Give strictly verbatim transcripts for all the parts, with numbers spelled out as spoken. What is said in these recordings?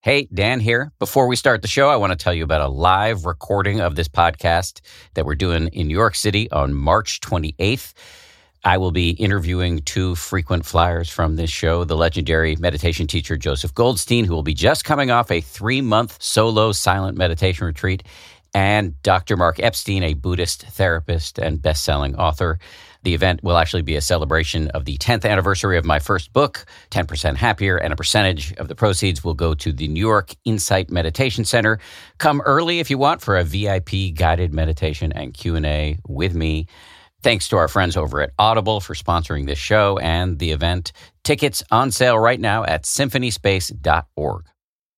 Hey, Dan here. Before we start the show, I want to tell you about a live recording of this podcast that we're doing in New York City on March twenty-eighth. I will be interviewing two frequent flyers from this show, the legendary meditation teacher Joseph Goldstein, who will be just coming off a three-month solo silent meditation retreat, and Doctor Mark Epstein, a Buddhist therapist and best-selling author. The event will actually be a celebration of the tenth anniversary of my first book, ten percent Happier, and a percentage of the proceeds will go to the New York Insight Meditation Center. Come early if you want for a V I P guided meditation and Q and A with me. Thanks to our friends over at Audible for sponsoring this show and the event. Tickets on sale right now at symphony space dot org.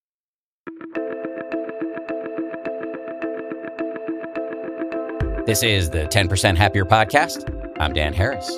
This is the ten percent Happier podcast. I'm Dan Harris.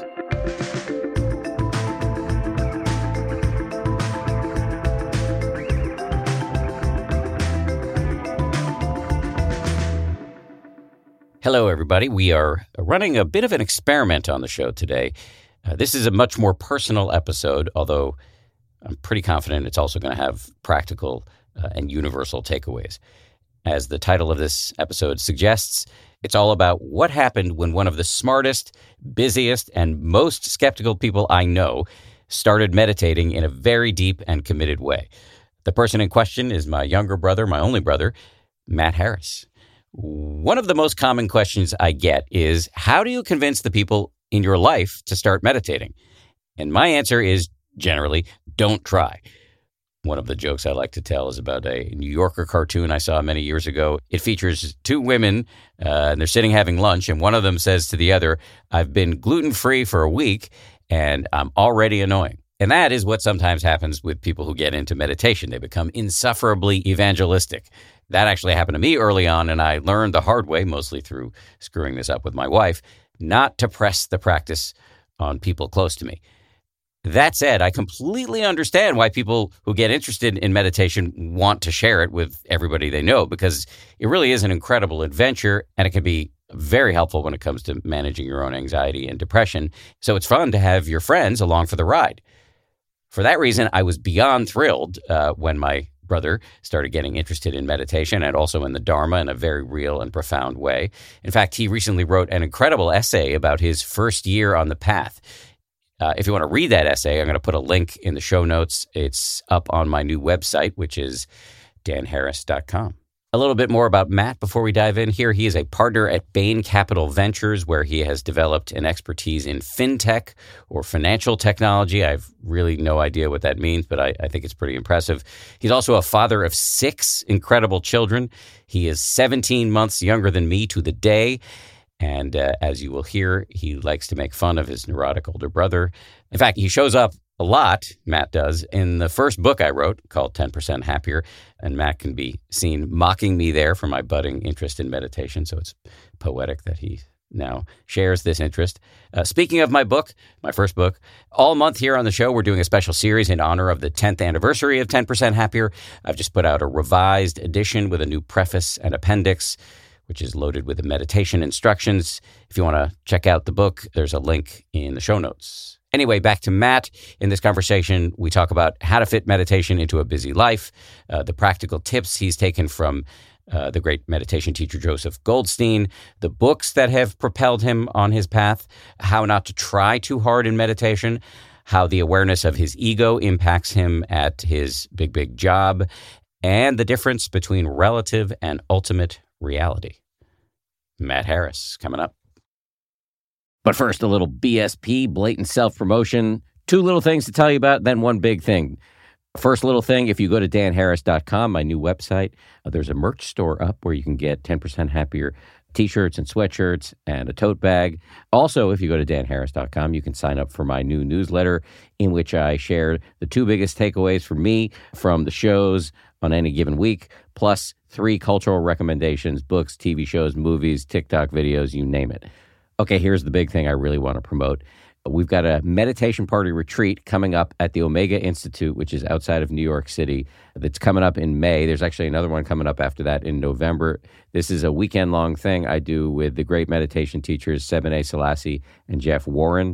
Hello, everybody. We are running a bit of an experiment on the show today. Uh, this is a much more personal episode, although I'm pretty confident it's also going to have practical uh, and universal takeaways. As the title of this episode suggests, it's all about what happened when one of the smartest, busiest, and most skeptical people I know started meditating in a very deep and committed way. The person in question is my younger brother, my only brother, Matt Harris. One of the most common questions I get is, how do you convince the people in your life to start meditating? And my answer is generally, don't try. One of the jokes I like to tell is about a New Yorker cartoon I saw many years ago. It features two women, uh, and they're sitting having lunch, and one of them says to the other, "I've been gluten-free for a week, and I'm already annoying." And that is what sometimes happens with people who get into meditation. They become insufferably evangelistic. That actually happened to me early on, and I learned the hard way, mostly through screwing this up with my wife, not to press the practice on people close to me. That said, I completely understand why people who get interested in meditation want to share it with everybody they know, because it really is an incredible adventure, and it can be very helpful when it comes to managing your own anxiety and depression. So it's fun to have your friends along for the ride. For that reason, I was beyond thrilled uh, when my brother started getting interested in meditation and also in the Dharma in a very real and profound way. In fact, he recently wrote an incredible essay about his first year on the path. Uh, if you want to read that essay, I'm going to put a link in the show notes. It's up on my new website, which is dan harris dot com. A little bit more about Matt before we dive in here. He is a partner at Bain Capital Ventures, where he has developed an expertise in fintech or financial technology. I have really no idea what that means, but I, I think it's pretty impressive. He's also a father of six incredible children. He is seventeen months younger than me to the day. And uh, as you will hear, he likes to make fun of his neurotic older brother. In fact, he shows up a lot, Matt does, in the first book I wrote called ten percent Happier. And Matt can be seen mocking me there for my budding interest in meditation. So it's poetic that he now shares this interest. Uh, speaking of my book, my first book, all month here on the show, we're doing a special series in honor of the tenth anniversary of ten percent Happier. I've just put out a revised edition with a new preface and appendix, which is loaded with the meditation instructions. If you want to check out the book, there's a link in the show notes. Anyway, back to Matt. In this conversation, we talk about how to fit meditation into a busy life, uh, the practical tips he's taken from uh, the great meditation teacher Joseph Goldstein, the books that have propelled him on his path, how not to try too hard in meditation, how the awareness of his ego impacts him at his big, big job, and the difference between relative and ultimate reality. Matt Harris coming up. But first, a little B S P, blatant self-promotion. Two little things to tell you about, then one big thing. First little thing, if you go to dan harris dot com, my new website, uh, there's a merch store up where you can get ten percent Happier t-shirts and sweatshirts and a tote bag. Also, if you go to dan harris dot com, you can sign up for my new newsletter in which I share the two biggest takeaways for me from the shows on any given week, plus three cultural recommendations, books, T V shows, movies, TikTok videos, you name it. Okay, here's the big thing I really want to promote. We've got a meditation party retreat coming up at the Omega Institute, which is outside of New York City. That's coming up in May. There's actually another one coming up after that in November. This is a weekend-long thing I do with the great meditation teachers Sebene Selassie and Jeff Warren.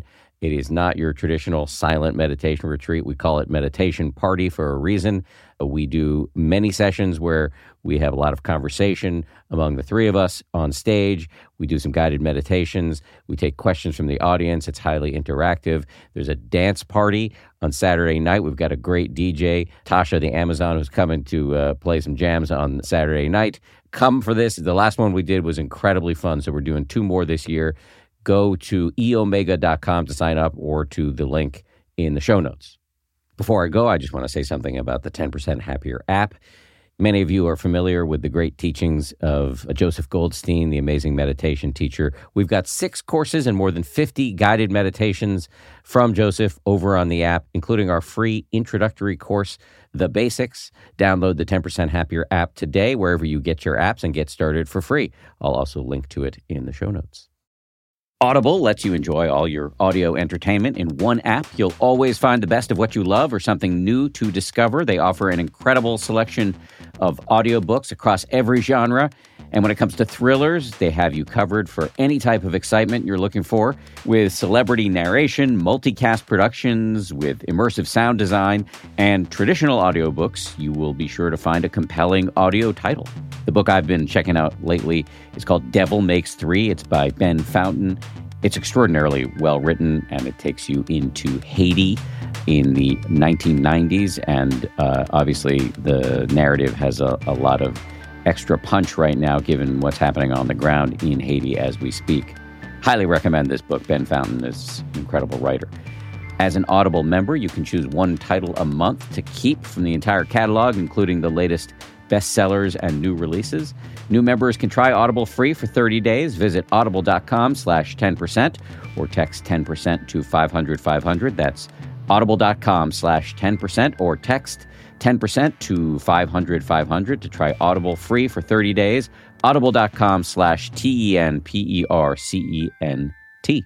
It is not your traditional silent meditation retreat. We call it Meditation Party for a reason. We do many sessions where we have a lot of conversation among the three of us on stage. We do some guided meditations. We take questions from the audience. It's highly interactive. There's a dance party on Saturday night. We've got a great D J, Tasha the Amazon, who's coming to uh, play some jams on Saturday night. Come for this. The last one we did was incredibly fun, so we're doing two more this year. Go to e omega dot com to sign up or to the link in the show notes. Before I go, I just want to say something about the ten percent Happier app. Many of you are familiar with the great teachings of Joseph Goldstein, the amazing meditation teacher. We've got six courses and more than fifty guided meditations from Joseph over on the app, including our free introductory course, The Basics. Download the ten percent Happier app today, wherever you get your apps, and get started for free. I'll also link to it in the show notes. Audible lets you enjoy all your audio entertainment in one app. You'll always find the best of what you love or something new to discover. They offer an incredible selection of audiobooks across every genre. And when it comes to thrillers, they have you covered for any type of excitement you're looking for, with celebrity narration, multicast productions, with immersive sound design, and traditional audiobooks. You will be sure to find a compelling audio title. The book I've been checking out lately is called Devil Makes Three. It's by Ben Fountain. It's extraordinarily well written, and it takes you into Haiti in the nineteen nineties. And uh, obviously, the narrative has a, a lot of extra punch right now, given what's happening on the ground in Haiti as we speak. Highly recommend this book. Ben Fountain is an incredible writer. As an Audible member, you can choose one title a month to keep from the entire catalog, including the latest bestsellers and new releases. New members can try Audible free for thirty days. Visit audible.com slash 10% or text ten percent to five hundred five hundred. That's audible.com slash 10% or text ten percent to five hundred five hundred to try Audible free for thirty days. Audible.com slash T E N P E R C E N T.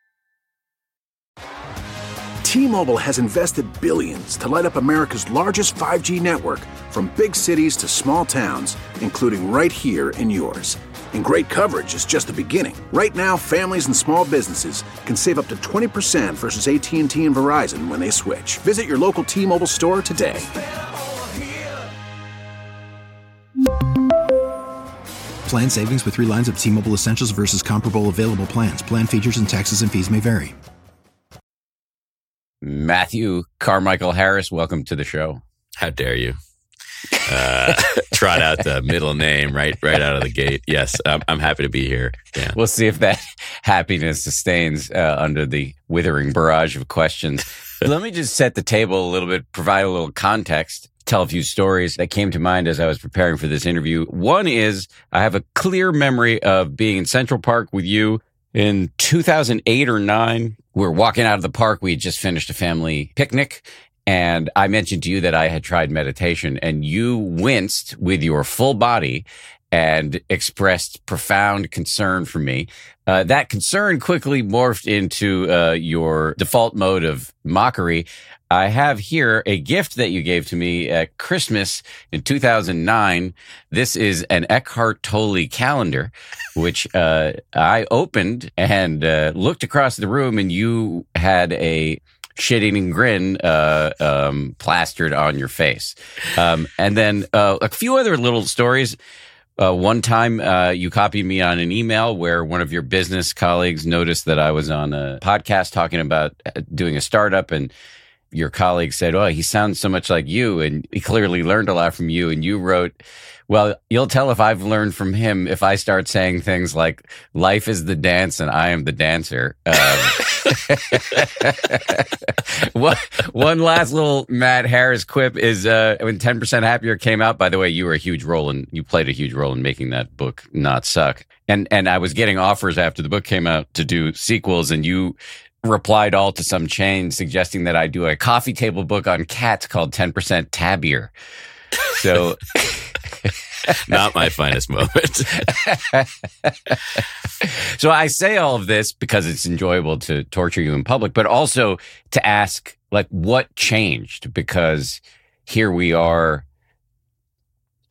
T-Mobile has invested billions to light up America's largest five G network, from big cities to small towns, including right here in yours. And great coverage is just the beginning. Right now, families and small businesses can save up to twenty percent versus A T and T and Verizon when they switch. Visit your local T-Mobile store today. Plan savings with three lines of T-Mobile Essentials versus comparable available plans. Plan features and taxes and fees may vary. Matthew Carmichael Harris, welcome to the show. How dare you? Uh, trot out the middle name right right out of the gate. Yes, I'm, I'm happy to be here. Yeah. We'll see if that happiness sustains uh, under the withering barrage of questions. Let me just set the table a little bit, provide a little context, tell a few stories that came to mind as I was preparing for this interview. One is I have a clear memory of being in Central Park with you in two thousand eight or nine. We were walking out of the park. We had just finished a family picnic. And I mentioned to you that I had tried meditation, and you winced with your full body and expressed profound concern for me. Uh, that concern quickly morphed into uh, your default mode of mockery. I have here a gift that you gave to me at Christmas in two thousand nine. This is an Eckhart Tolle calendar, which uh, I opened and uh, looked across the room, and you had a shit-eating grin uh, um, plastered on your face. Um, and then uh, a few other little stories. Uh, one time uh, you copied me on an email where one of your business colleagues noticed that I was on a podcast talking about doing a startup, and your colleague said, oh, he sounds so much like you, and he clearly learned a lot from you. And you wrote, well, you'll tell if I've learned from him if I start saying things like, life is the dance and I am the dancer. Um, one, one last little Matt Harris quip is uh, when ten percent Happier came out, by the way, you were a huge role in, you played a huge role in making that book not suck. And, and I was getting offers after the book came out to do sequels, and you replied all to some chain suggesting that I do a coffee table book on cats called ten percent Tabbier. So not my finest moment. So I say all of this because it's enjoyable to torture you in public, but also to ask, like, what changed? Because here we are in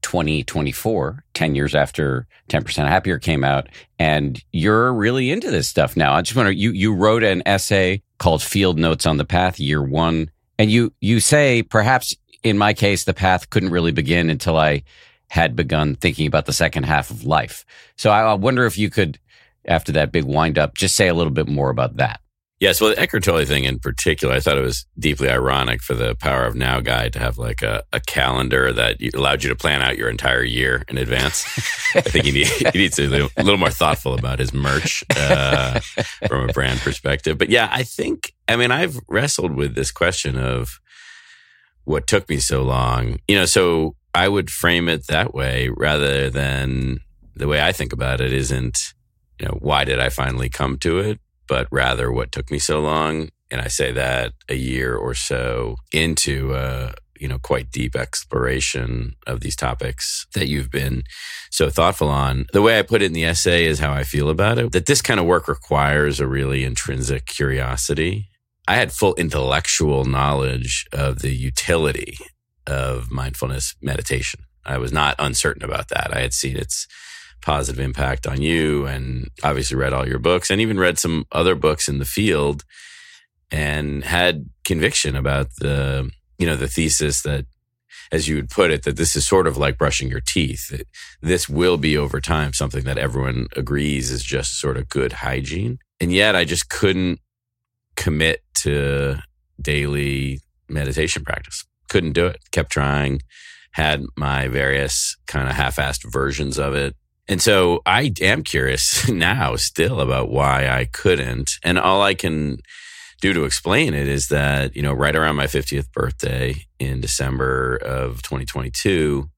twenty twenty-four, ten years after ten percent Happier came out, and you're really into this stuff now. I just wonder, you you wrote an essay called Field Notes on the Path, Year One, and you you say, perhaps in my case, the path couldn't really begin until I had begun thinking about the second half of life. So I, I wonder if you could, after that big wind-up, just say a little bit more about that. Yes, well, the Eckhart Tolle thing in particular, I thought it was deeply ironic for the Power of Now guy to have like a, a calendar that allowed you to plan out your entire year in advance. I think he, need, he needs to be a little, a little more thoughtful about his merch uh, from a brand perspective. But yeah, I think, I mean, I've wrestled with this question of what took me so long. You know, so I would frame it that way rather than the way I think about it isn't, you know, why did I finally come to it? But rather what took me so long. And I say that a year or so into a, you know, quite deep exploration of these topics that you've been so thoughtful on. The way I put it in the essay is how I feel about it, that this kind of work requires a really intrinsic curiosity. I had full intellectual knowledge of the utility of mindfulness meditation. I was not uncertain about that. I had seen its positive impact on you and obviously read all your books and even read some other books in the field and had conviction about the, you know, the thesis that, as you would put it, that this is sort of like brushing your teeth. This will be over time something that everyone agrees is just sort of good hygiene. And yet I just couldn't commit to daily meditation practice. Couldn't do it. Kept trying, had my various kind of half-assed versions of it. And so I am curious now still about why I couldn't. And all I can do to explain it is that, you know, right around my fiftieth birthday in December of twenty twenty-two,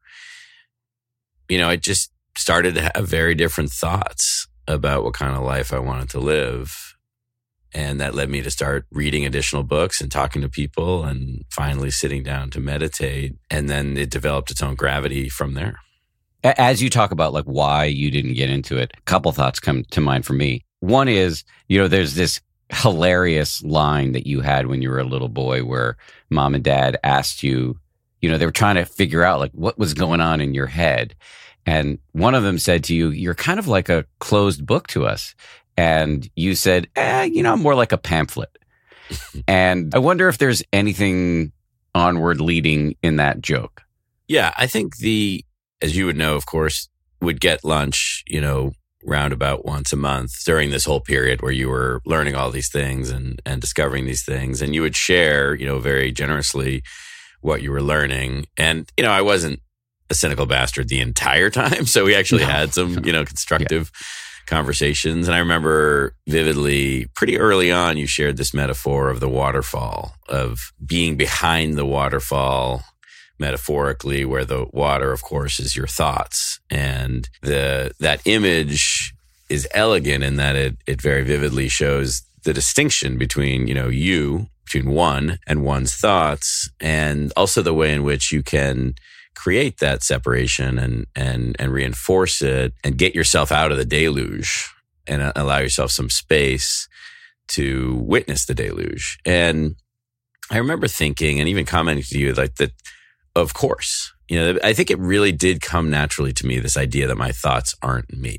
you know, I just started to have very different thoughts about what kind of life I wanted to live. And that led me to start reading additional books and talking to people and finally sitting down to meditate. And then it developed its own gravity from there. As you talk about like why you didn't get into it, a couple thoughts come to mind for me. One is, you know, there's this hilarious line that you had when you were a little boy where mom and dad asked you, you know, they were trying to figure out like what was going on in your head. And one of them said to you, you're kind of like a closed book to us. And you said, eh, you know, I'm more like a pamphlet. And I wonder if there's anything onward leading in that joke. Yeah, I think the, as you would know, of course, would get lunch, you know, round about once a month during this whole period where you were learning all these things and, and discovering these things. And you would share, you know, very generously what you were learning. And, you know, I wasn't a cynical bastard the entire time. So we actually no. had some, you know, constructive yeah. conversations. And I remember vividly, pretty early on, you shared this metaphor of the waterfall, of being behind the waterfall, metaphorically, where the water, of course, is your thoughts. And the that image is elegant in that it it very vividly shows the distinction between, you know, you, between one and one's thoughts, and also the way in which you can create that separation and and and reinforce it and get yourself out of the deluge and allow yourself some space to witness the deluge. And I remember thinking and even commenting to you like that, of course, you know, I think it really did come naturally to me, this idea that my thoughts aren't me.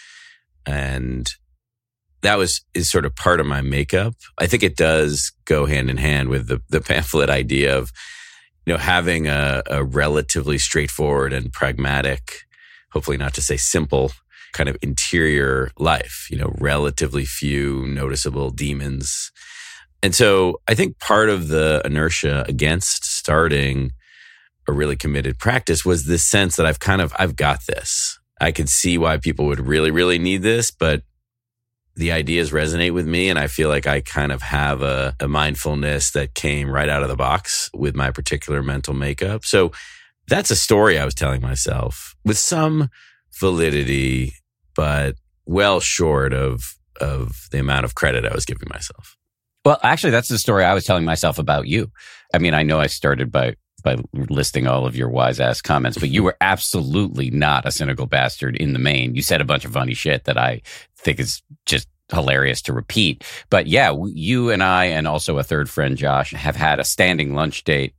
And that was, is sort of part of my makeup. I think it does go hand in hand with the, the pamphlet idea of, you know, having a, a relatively straightforward and pragmatic, hopefully not to say simple, kind of interior life, you know, relatively few noticeable demons. And so I think part of the inertia against starting a really committed practice was this sense that I've kind of, I've got this. I could see why people would really, really need this, but the ideas resonate with me. And I feel like I kind of have a, a mindfulness that came right out of the box with my particular mental makeup. So that's a story I was telling myself with some validity, but well short of, of the amount of credit I was giving myself. Well, actually, that's the story I was telling myself about you. I mean, I know I started by by listing all of your wise-ass comments, but you were absolutely not a cynical bastard in the main. You said a bunch of funny shit that I think is just hilarious to repeat. But yeah, you and I and also a third friend, Josh, have had a standing lunch date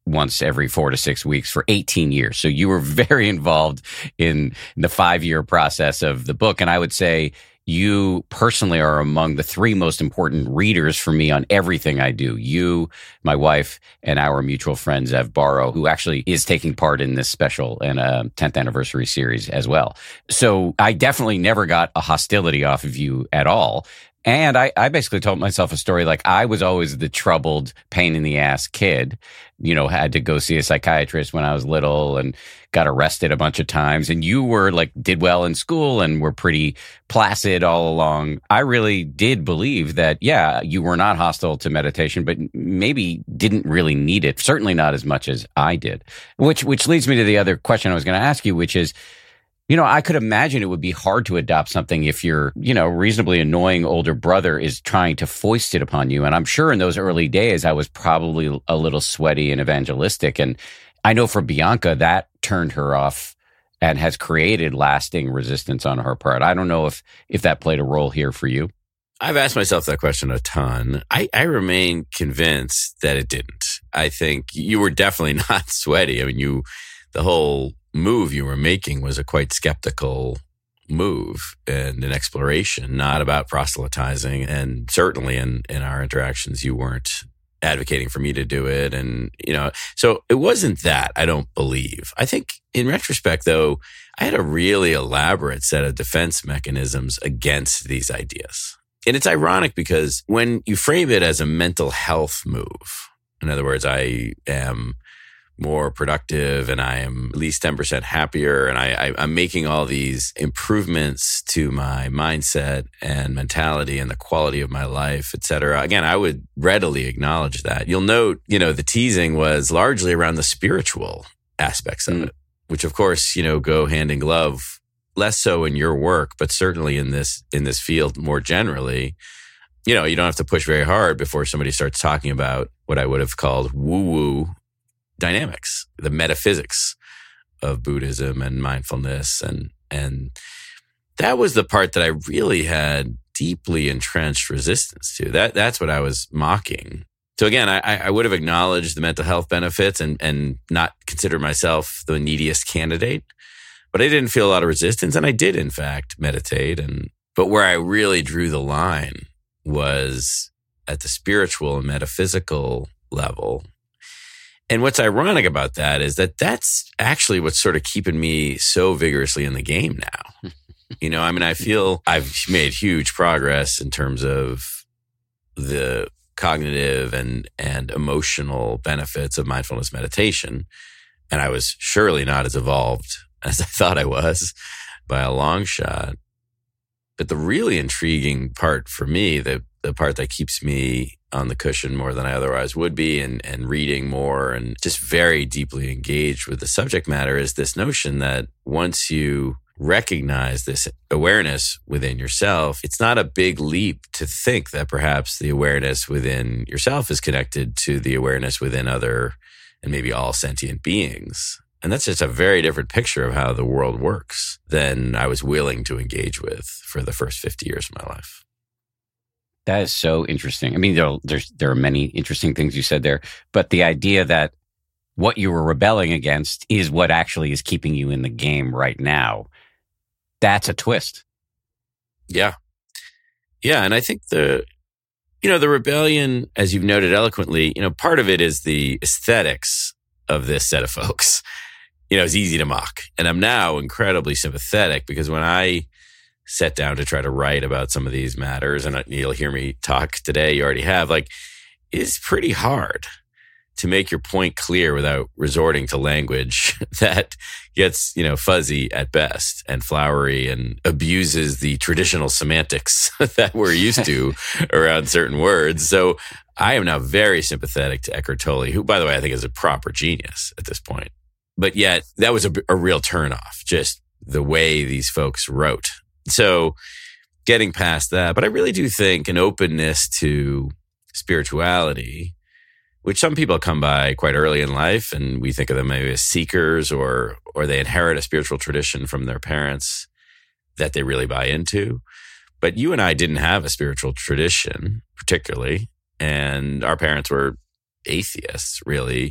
once every four to six weeks for eighteen years. So you were very involved in the five-year process of the book. And I would say you personally are among the three most important readers for me on everything I do. You, my wife, and our mutual friend, Zev Barrow, who actually is taking part in this special and a tenth anniversary series as well. So I definitely never got a hostility off of you at all. And I, I basically told myself a story like I was always the troubled, pain in the ass kid, you know, had to go see a psychiatrist when I was little and got arrested a bunch of times. And you were like, did well in school and were pretty placid all along. I really did believe that, yeah, you were not hostile to meditation, but maybe didn't really need it. Certainly not as much as I did, which, which leads me to the other question I was going to ask you, which is, you know, I could imagine it would be hard to adopt something if your, you know, reasonably annoying older brother is trying to foist it upon you. And I'm sure in those early days, I was probably a little sweaty and evangelistic. And I know for Bianca, that turned her off and has created lasting resistance on her part. I don't know if, if that played a role here for you. I've asked myself that question a ton. I, I remain convinced that it didn't. I think you were definitely not sweaty. I mean, you, the whole move you were making was a quite skeptical move and an exploration, not about proselytizing. And certainly in, in our interactions, you weren't advocating for me to do it. And, you know, so it wasn't that, I don't believe. I think in retrospect, though, I had a really elaborate set of defense mechanisms against these ideas. And it's ironic because when you frame it as a mental health move, in other words, I am more productive and I am at least ten percent happier and I, I, I'm making all these improvements to my mindset and mentality and the quality of my life, et cetera. Again, I would readily acknowledge that. You'll note, you know, the teasing was largely around the spiritual aspects of mm. it, which of course, you know, go hand in glove, less so in your work, but certainly in this, in this field more generally. You know, you don't have to push very hard before somebody starts talking about what I would have called woo-woo dynamics, the metaphysics of Buddhism and mindfulness. And, and that was the part that I really had deeply entrenched resistance to. That, that's what I was mocking. So again, I, I would have acknowledged the mental health benefits and, and not considered myself the neediest candidate, but I didn't feel a lot of resistance. And I did, in fact, meditate. And, but where I really drew the line was at the spiritual and metaphysical level. And what's ironic about that is that that's actually what's sort of keeping me so vigorously in the game now. You know, I mean, I feel I've made huge progress in terms of the cognitive and, and emotional benefits of mindfulness meditation. And I was surely not as evolved as I thought I was by a long shot. But the really intriguing part for me, the, the part that keeps me on the cushion more than I otherwise would be and, and reading more and just very deeply engaged with the subject matter is this notion that once you recognize this awareness within yourself, it's not a big leap to think that perhaps the awareness within yourself is connected to the awareness within other and maybe all sentient beings. And that's just a very different picture of how the world works than I was willing to engage with for the first fifty years of my life. That is so interesting. I mean, there, there's, there are many interesting things you said there, but the idea that what you were rebelling against is what actually is keeping you in the game right now, that's a twist. Yeah. Yeah. And I think the, you know, the rebellion, as you've noted eloquently, you know, part of it is the aesthetics of this set of folks. You know, it's easy to mock. And I'm now incredibly sympathetic because when I sat down to try to write about some of these matters, and you'll hear me talk today, you already have, like, it's pretty hard to make your point clear without resorting to language that gets, you know, fuzzy at best and flowery and abuses the traditional semantics that we're used to around certain words. So I am now very sympathetic to Eckhart Tolle, who, by the way, I think is a proper genius at this point. But yet that was a, a real turnoff, just the way these folks wrote. So getting past that, but I really do think an openness to spirituality, which some people come by quite early in life, and we think of them maybe as seekers or or they inherit a spiritual tradition from their parents that they really buy into. But you and I didn't have a spiritual tradition particularly, and our parents were atheists, really.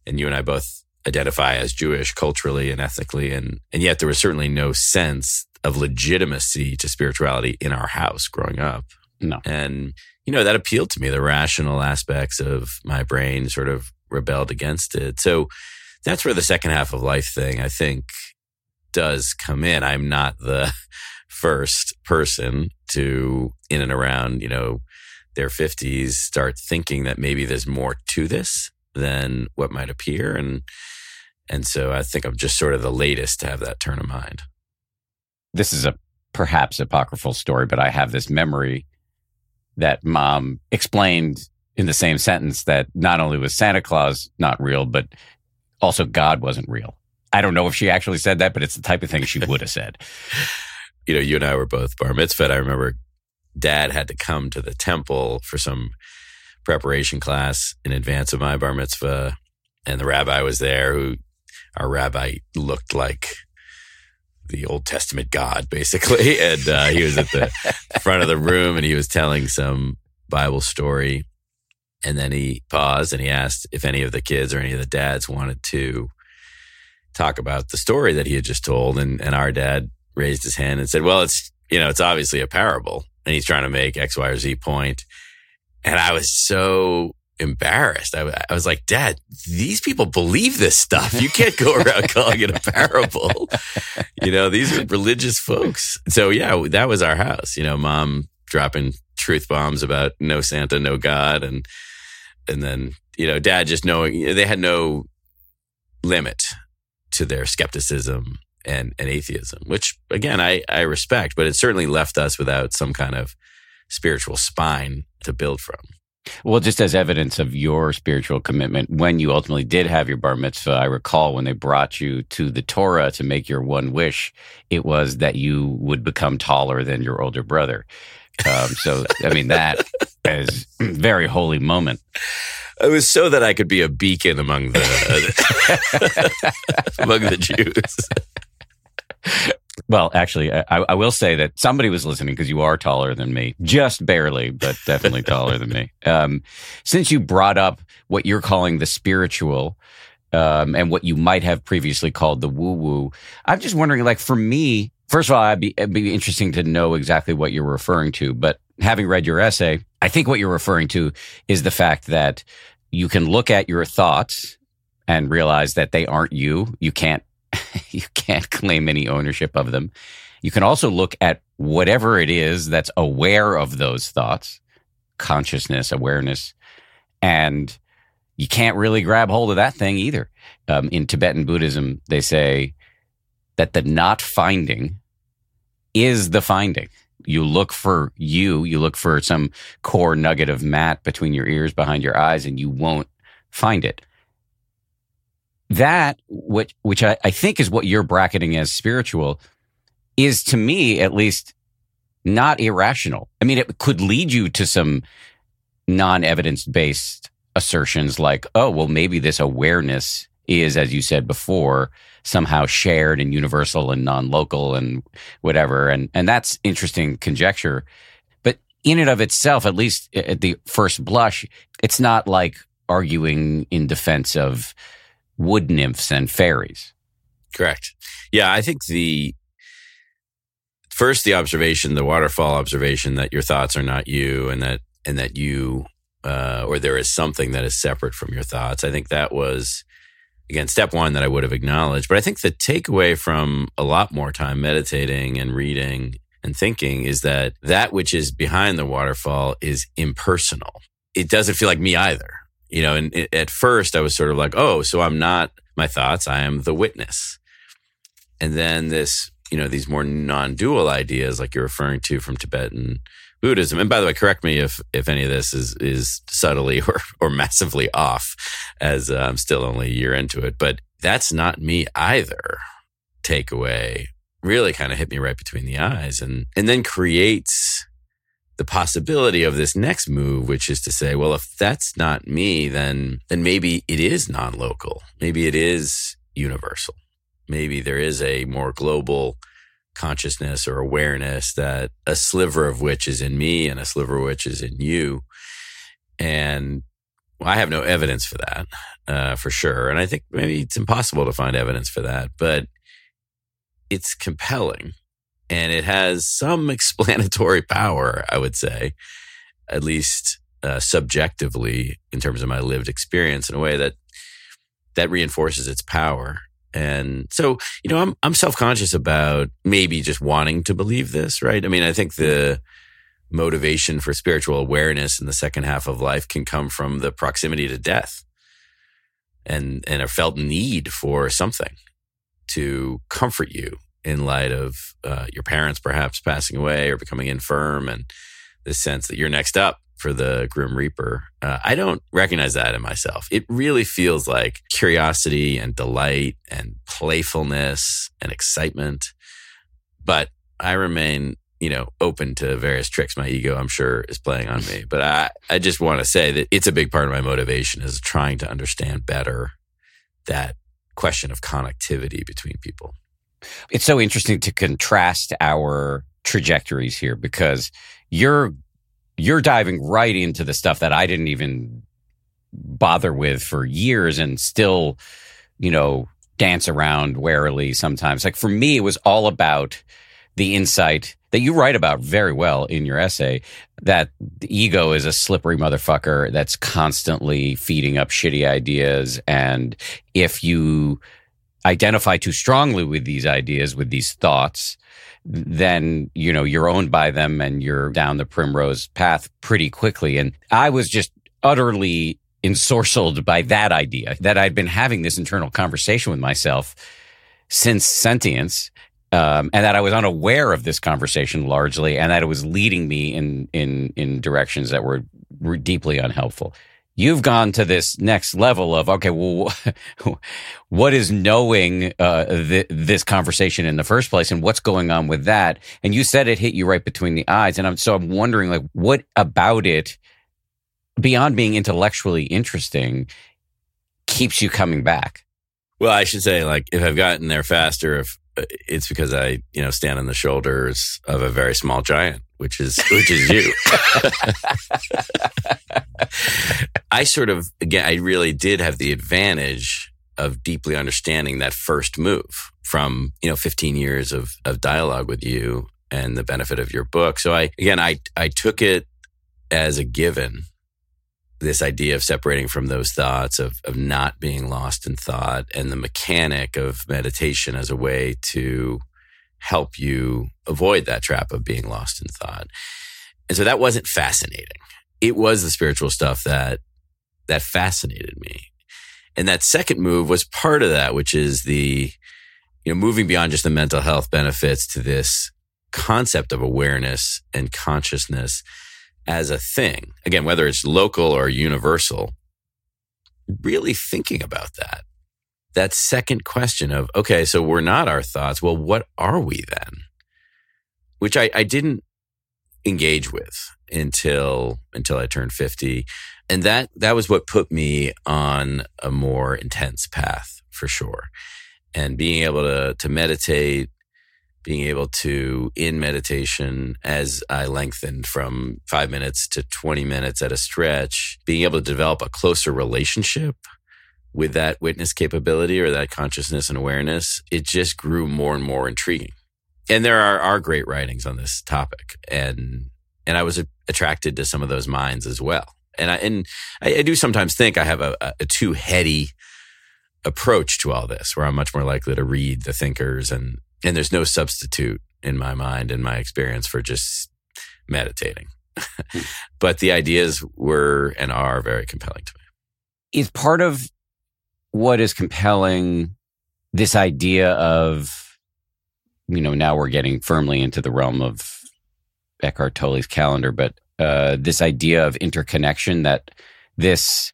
and you and I both identify as Jewish culturally and ethically. And, and yet there was certainly no sense of legitimacy to spirituality in our house growing up. No. And, you know, that appealed to me. The rational aspects of my brain sort of rebelled against it. So that's where the second half of life thing, I think, does come in. I'm not the first person to, in and around, you know, their fifties, start thinking that maybe there's more to this than what might appear. And, and so I think I'm just sort of the latest to have that turn of mind. This is a perhaps apocryphal story, but I have this memory that Mom explained in the same sentence that not only was Santa Claus not real, but also God wasn't real. I don't know if she actually said that, but it's the type of thing she would have said. You know, you and I were both bar mitzvahed. I remember Dad had to come to the temple for some preparation class in advance of my bar mitzvah. And the rabbi was there, who our rabbi looked like the Old Testament God, basically. And uh, he was at the front of the room and he was telling some Bible story. And then he paused and he asked if any of the kids or any of the dads wanted to talk about the story that he had just told. And, and our dad raised his hand and said, well, it's, you know, it's obviously a parable and he's trying to make X, Y, or Z point. And I was so embarrassed. I, I was like, Dad, these people believe this stuff. You can't go around calling it a parable. You know, these are religious folks. So yeah, that was our house. You know, Mom dropping truth bombs about no Santa, no God. And, and then, you know, Dad just knowing they had no limit to their skepticism and, and atheism, which again, I, I respect, but it certainly left us without some kind of spiritual spine to build from. Well, just as evidence of your spiritual commitment, when you ultimately did have your bar mitzvah, I recall when they brought you to the Torah to make your one wish, it was that you would become taller than your older brother. Um, so, I mean, that is a very holy moment. It was so that I could be a beacon among the among the Jews. Well, actually, I, I will say that somebody was listening because you are taller than me, just barely, but definitely taller than me. Um, since you brought up what you're calling the spiritual um, and what you might have previously called the woo-woo, I'm just wondering, like, for me, first of all, I'd be, it'd be interesting to know exactly what you're referring to. But having read your essay, I think what you're referring to is the fact that you can look at your thoughts and realize that they aren't you. You can't You can't claim any ownership of them. You can also look at whatever it is that's aware of those thoughts, consciousness, awareness, and you can't really grab hold of that thing either. Um, in Tibetan Buddhism, they say that the not finding is the finding. You look for you, you look for some core nugget of mat between your ears, behind your eyes, and you won't find it. That, which, which I, I think is what you're bracketing as spiritual, is to me, at least, not irrational. I mean, it could lead you to some non-evidence-based assertions like, oh, well, maybe this awareness is, as you said before, somehow shared and universal and non-local and whatever. And, and that's interesting conjecture. But in and of itself, at least at the first blush, it's not like arguing in defense of wood nymphs and fairies. Correct. Yeah, I think the first, the observation, the waterfall observation that your thoughts are not you and that and that you uh, or there is something that is separate from your thoughts. I think that was, again, step one that I would have acknowledged. But I think the takeaway from a lot more time meditating and reading and thinking is that that which is behind the waterfall is impersonal. It doesn't feel like me either. You know, and it, at first I was sort of like, oh, so I'm not my thoughts, I am the witness. And then this, you know, these more non-dual ideas like you're referring to from Tibetan Buddhism. And by the way, correct me if if any of this is is subtly or or massively off, as uh, I'm still only a year into it. But that's not me either. Takeaway really kind of hit me right between the eyes, and and then creates the possibility of this next move, which is to say, well, if that's not me, then then maybe it is non-local. Maybe it is universal. Maybe there is a more global consciousness or awareness that a sliver of which is in me and a sliver of which is in you. And Well, I have no evidence for that, uh, for sure. And I think maybe it's impossible to find evidence for that, but it's compelling and it has some explanatory power, I would say, at least uh, subjectively in terms of my lived experience, in a way that that reinforces its power. And so, you know, I'm I'm self-conscious about maybe just wanting to believe this, right? I mean, I think the motivation for spiritual awareness in the second half of life can come from the proximity to death and and a felt need for something to comfort you in light of uh, your parents perhaps passing away or becoming infirm, and this sense that you're next up for the Grim Reaper. Uh, I don't recognize that in myself. It really feels like curiosity and delight and playfulness and excitement. But I remain, you know, open to various tricks my ego, I'm sure, is playing on me. But I, I just want to say that it's a big part of my motivation is trying to understand better that question of connectivity between people. It's so interesting to contrast our trajectories here, because you're you're diving right into the stuff that I didn't even bother with for years and still, you know, dance around warily sometimes. Like for me, it was all about the insight that you write about very well in your essay, that the ego is a slippery motherfucker that's constantly feeding up shitty ideas. And if you identify too strongly with these ideas, with these thoughts, then, you know, you're owned by them and you're down the primrose path pretty quickly. And I was just utterly ensorcelled by that idea, that I'd been having this internal conversation with myself since Sentience, um, and that I was unaware of this conversation largely, and that it was leading me in in in directions that were, were deeply unhelpful. You've gone to this next level of, okay, well, what is knowing uh, th- this conversation in the first place, and what's going on with that? And you said it hit you right between the eyes, and I'm so I'm wondering, like, what about it, beyond being intellectually interesting, keeps you coming back? Well, I should say, like, if I've gotten there faster, if it's because I, you know, stand on the shoulders of a very small giant, which is which is you. I sort of, again, I really did have the advantage of deeply understanding that first move from, you know, fifteen years of of dialogue with you and the benefit of your book. So I, again, I I took it as a given, this idea of separating from those thoughts, of of not being lost in thought, and the mechanic of meditation as a way to help you avoid that trap of being lost in thought. And so that wasn't fascinating. It was the spiritual stuff that that fascinated me. And that second move was part of that, which is the, you know, moving beyond just the mental health benefits to this concept of awareness and consciousness as a thing. Again, whether it's local or universal, really thinking about that. That second question of, okay, so we're not our thoughts. Well, what are we then? Which I, I didn't engage with until until I turned fifty. And that that was what put me on a more intense path, for sure. And being able to to meditate, being able to, in meditation, as I lengthened from five minutes to twenty minutes at a stretch, being able to develop a closer relationship with that witness capability or that consciousness and awareness, it just grew more and more intriguing. And there are, are great writings on this topic. And and I was a, attracted to some of those minds as well. And I and I, I do sometimes think I have a, a too heady approach to all this, where I'm much more likely to read the thinkers, and and there's no substitute in my mind, in my experience, for just meditating. But the ideas were and are very compelling to me. Is part of what is compelling this idea of, you know, now we're getting firmly into the realm of Eckhart Tolle's calendar, but uh, this idea of interconnection, that this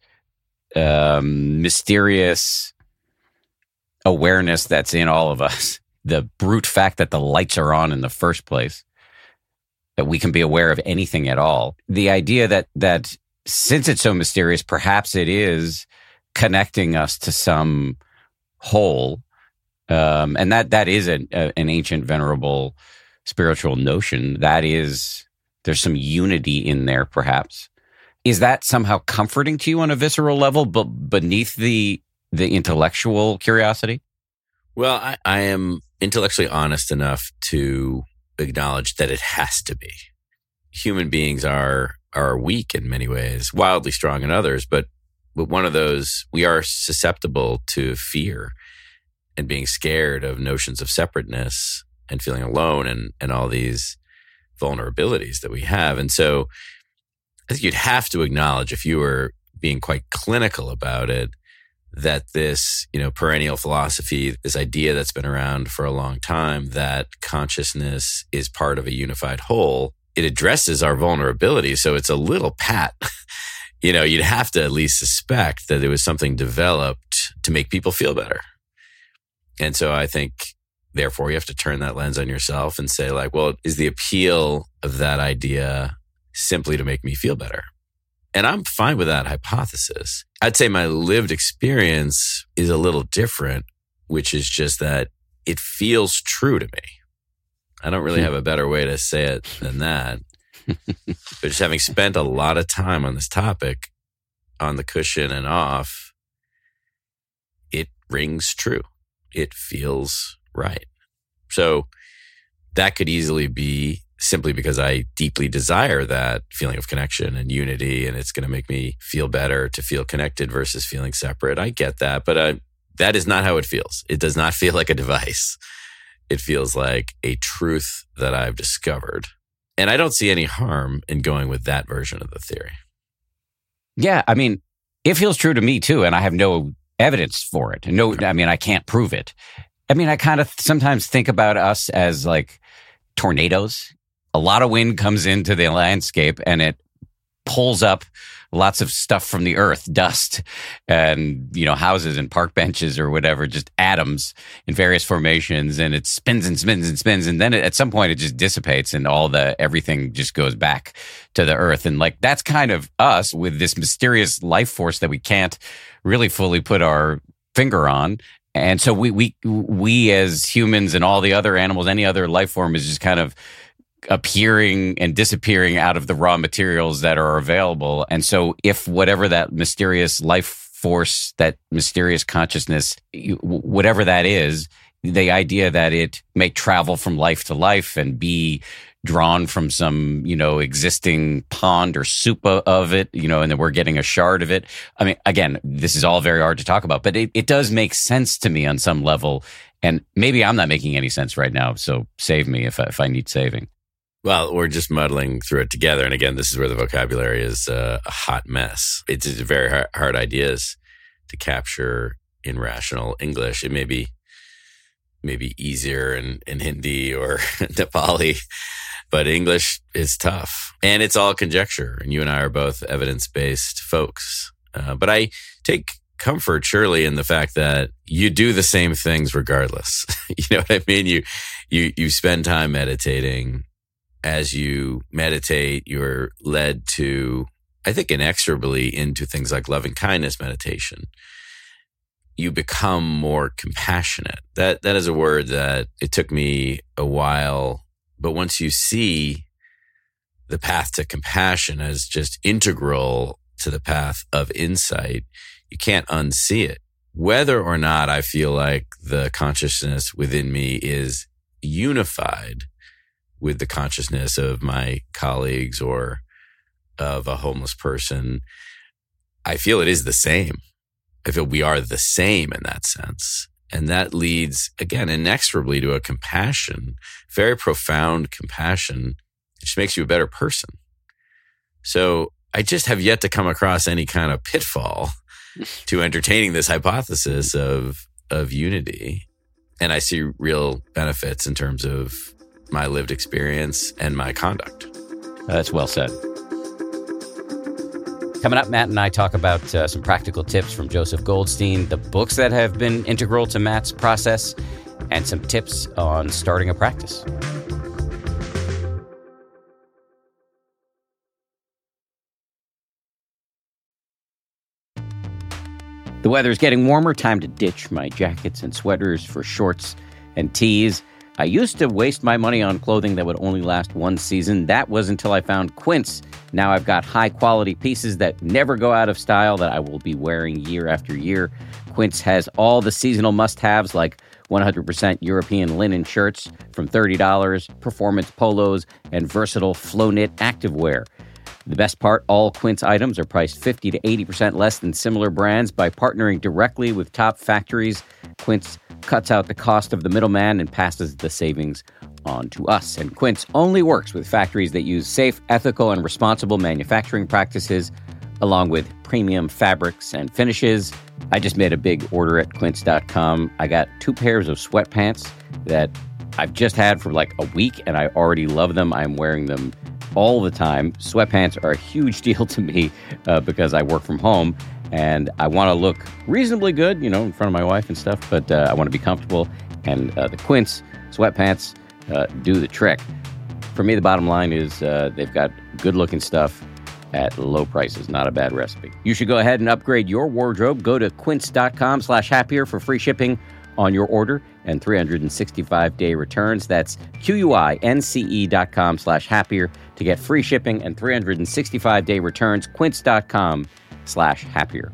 um, mysterious awareness that's in all of us, the brute fact that the lights are on in the first place, that we can be aware of anything at all. The idea that that since it's so mysterious, perhaps it is connecting us to some whole, um, and that that is an, a, an ancient, venerable spiritual notion. That is, there's some unity in there, perhaps. is that somehow comforting to you on a visceral level, but beneath the the intellectual curiosity? Well, I, I am intellectually honest enough to acknowledge that it has to be. Human beings are are weak in many ways, wildly strong in others, but but one of those, we are susceptible to fear and being scared of notions of separateness and feeling alone and, and all these vulnerabilities that we have. And so I think you'd have to acknowledge, if you were being quite clinical about it, that this, you know, perennial philosophy, this idea that's been around for a long time, that consciousness is part of a unified whole, it addresses our vulnerability. So it's a little pat. You know, you'd have to at least suspect that it was something developed to make people feel better. And so I think, therefore, you have to turn that lens on yourself and say, like, well, is the appeal of that idea simply to make me feel better? And I'm fine with that hypothesis. I'd say my lived experience is a little different, which is just that it feels true to me. I don't really have a better way to say it than that. But just having spent a lot of time on this topic, on the cushion and off, it rings true. It feels right. So that could easily be simply because I deeply desire that feeling of connection and unity, and it's going to make me feel better to feel connected versus feeling separate. I get that, but I, that is not how it feels. It does not feel like a device. It feels like a truth that I've discovered. And I don't see any harm in going with that version of the theory. Yeah, I mean, it feels true to me too, and I have no evidence for it. No, I mean, I can't prove it. I mean, I kind of sometimes think about us as like tornadoes. A lot of wind comes into the landscape and it pulls up lots of stuff from the earth, dust and, you know, houses and park benches or whatever, just atoms in various formations. And it spins and spins and spins. And then it, at some point it just dissipates and all the, everything just goes back to the earth. And like, that's kind of us with this mysterious life force that we can't really fully put our finger on. And so we, we, we as humans and all the other animals, any other life form is just kind of appearing and disappearing out of the raw materials that are available. And so if whatever that mysterious life force, that mysterious consciousness, whatever that is, the idea that it may travel from life to life and be drawn from some, you know, existing pond or soup of it, you know, and then we're getting a shard of it. I mean, again, this is all very hard to talk about, but it, it does make sense to me on some level. And maybe I'm not making any sense right now. So save me if I, if I need saving. Well, we're just muddling through it together. And again, this is where the vocabulary is uh, a hot mess. It's, it's very hard, hard ideas to capture in rational English. It may be maybe easier in, in Hindi or Nepali, but English is tough. And it's all conjecture. And you and I are both evidence-based folks. Uh, but I take comfort, surely, in the fact that you do the same things regardless. You know what I mean? You, you, you spend time meditating. As you meditate, you're led to, I think, inexorably into things like loving kindness meditation. You become more compassionate. That that is a word that it took me a while, but once you see the path to compassion as just integral to the path of insight, you can't unsee it. Whether or not I feel like the consciousness within me is unified with the consciousness of my colleagues or of a homeless person, I feel it is the same. I feel we are the same in that sense. And that leads, again, inexorably to a compassion, very profound compassion, which makes you a better person. So I just have yet to come across any kind of pitfall to entertaining this hypothesis of, of unity. And I see real benefits in terms of my lived experience and my conduct. That's well said. Coming up, Matt and I talk about uh, some practical tips from Joseph Goldstein, the books that have been integral to Matt's process, and some tips on starting a practice. The weather is getting warmer. Time to ditch my jackets and sweaters for shorts and tees. I used to waste my money on clothing that would only last one season. That was until I found Quince. Now I've got high-quality pieces that never go out of style that I will be wearing year after year. Quince has all the seasonal must-haves like one hundred percent European linen shirts from thirty dollars, performance polos, and versatile flow-knit activewear. The best part, all Quince items are priced fifty to eighty percent less than similar brands. By partnering directly with top factories, Quince cuts out the cost of the middleman and passes the savings on to us. And Quince only works with factories that use safe, ethical, and responsible manufacturing practices, along with premium fabrics and finishes. I just made a big order at quince dot com. I got two pairs of sweatpants that I've just had for like a week, and I already love them. I'm wearing them all the time. Sweatpants are a huge deal to me uh, because I work from home, and I want to look reasonably good, you know, in front of my wife and stuff, but uh, I want to be comfortable, and uh, the Quince sweatpants uh, do the trick. For me, the bottom line is uh, they've got good-looking stuff at low prices. Not a bad recipe. You should go ahead and upgrade your wardrobe. Go to quince dot com slash happier for free shipping on your order and three hundred sixty-five day returns. That's Q-U-I-N-C-E dot com slash happier to get free shipping and three hundred sixty-five day returns. Quince dot com slash happier.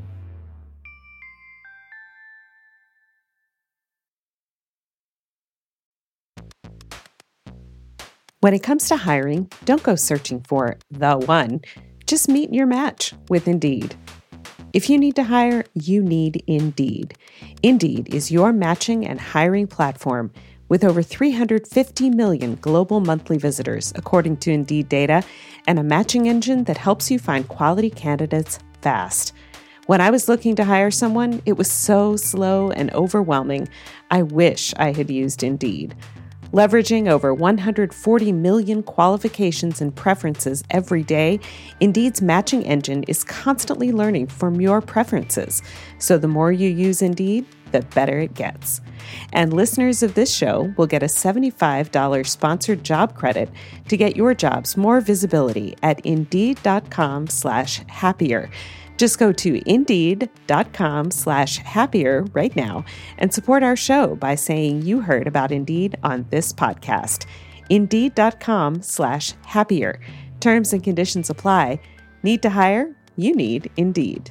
When it comes to hiring, don't go searching for the one. Just meet your match with Indeed. If you need to hire, you need Indeed. Indeed is your matching and hiring platform with over three hundred fifty million global monthly visitors, according to Indeed data, and a matching engine that helps you find quality candidates fast. When I was looking to hire someone, it was so slow and overwhelming. I wish I had used Indeed. Leveraging over one hundred forty million qualifications and preferences every day, Indeed's matching engine is constantly learning from your preferences. So the more you use Indeed, the better it gets. And listeners of this show will get a seventy-five dollars sponsored job credit to get your jobs more visibility at Indeed.com slash happier. Just go to Indeed.com slash happier right now and support our show by saying you heard about Indeed on this podcast. Indeed.com slash happier. Terms and conditions apply. Need to hire? You need Indeed.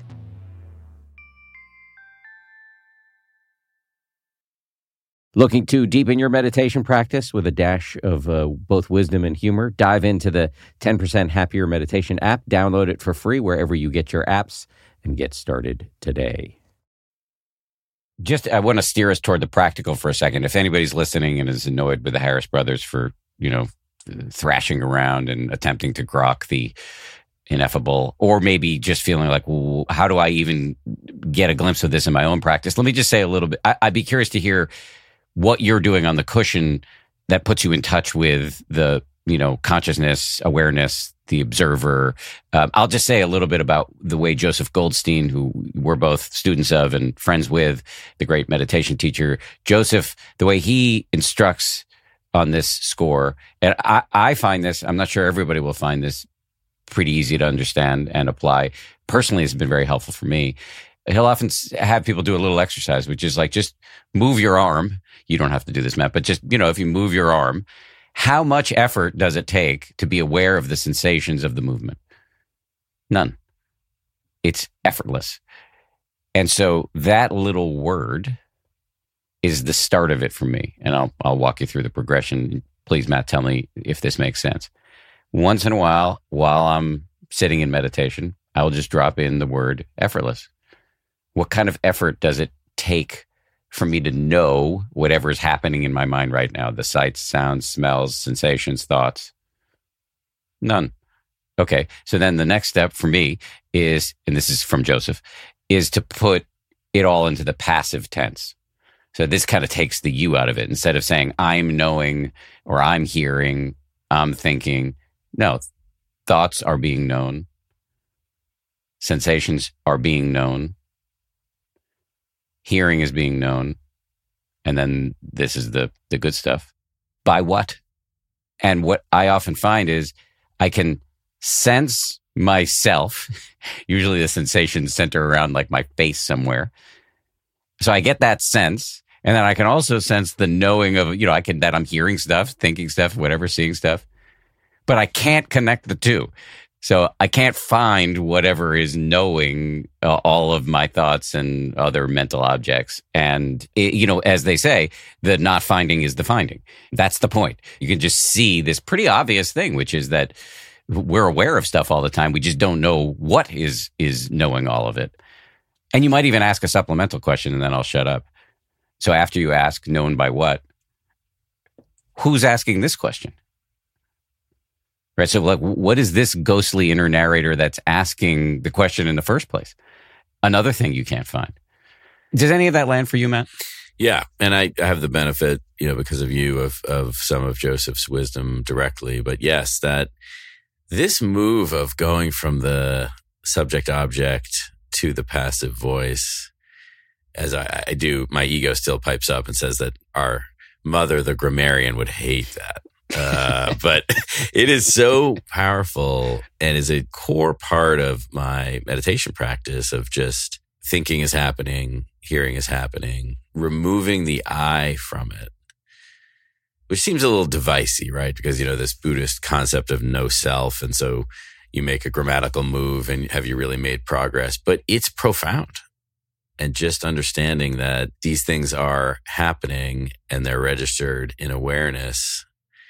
Looking to deepen your meditation practice with a dash of uh, both wisdom and humor? Dive into the ten percent Happier Meditation app. Download it for free wherever you get your apps and get started today. Just, I want to steer us toward the practical for a second. If anybody's listening and is annoyed with the Harris brothers for, you know, thrashing around and attempting to grok the ineffable, or maybe just feeling like, well, how do I even get a glimpse of this in my own practice? Let me just say a little bit. I, I'd be curious to hear what you're doing on the cushion that puts you in touch with the, you know, consciousness, awareness, the observer. Um, I'll just say a little bit about the way Joseph Goldstein, who we're both students of and friends with, the great meditation teacher, Joseph, the way he instructs on this score. And I, I find this, I'm not sure everybody will find this pretty easy to understand and apply. Personally, it's been very helpful for me. He'll often have people do a little exercise, which is like, just move your arm. You don't have to do this, Matt, but just, you know, if you move your arm, how much effort does it take to be aware of the sensations of the movement? None. It's effortless. And so that little word is the start of it for me. And I'll, I'll walk you through the progression. Please, Matt, tell me if this makes sense. Once in a while, while I'm sitting in meditation, I will just drop in the word effortless. What kind of effort does it take for me to know whatever is happening in my mind right now? The sights, sounds, smells, sensations, thoughts? None. Okay. So then the next step for me is, and this is from Joseph, is to put it all into the passive tense. So this kind of takes the you out of it. Instead of saying I'm knowing or I'm hearing, I'm thinking. No, thoughts are being known. Sensations are being known. Hearing is being known. And then this is the, the good stuff. By what? And what I often find is I can sense myself. Usually the sensations center around like my face somewhere. So I get that sense. And then I can also sense the knowing of, you know, I can, that I'm hearing stuff, thinking stuff, whatever, seeing stuff. But I can't connect the two. So I can't find whatever is knowing uh, all of my thoughts and other mental objects. And, it, you know, as they say, the not finding is the finding. That's the point. You can just see this pretty obvious thing, which is that we're aware of stuff all the time. We just don't know what is is knowing all of it. And you might even ask a supplemental question, and then I'll shut up. So after you ask, known by what, who's asking this question? Right. So, like, what is this ghostly inner narrator that's asking the question in the first place? Another thing you can't find. Does any of that land for you, Matt? Yeah. And I, I have the benefit, you know, because of you, of, of some of Joseph's wisdom directly. But yes, that this move of going from the subject object to the passive voice, as I, I do, my ego still pipes up and says that our mother, the grammarian, would hate that. Uh, but it is so powerful and is a core part of my meditation practice of just thinking is happening, hearing is happening, removing the I from it, which seems a little divisive, right? Because, you know, this Buddhist concept of no self. And so you make a grammatical move and have you really made progress? But it's profound. And just understanding that these things are happening and they're registered in awareness,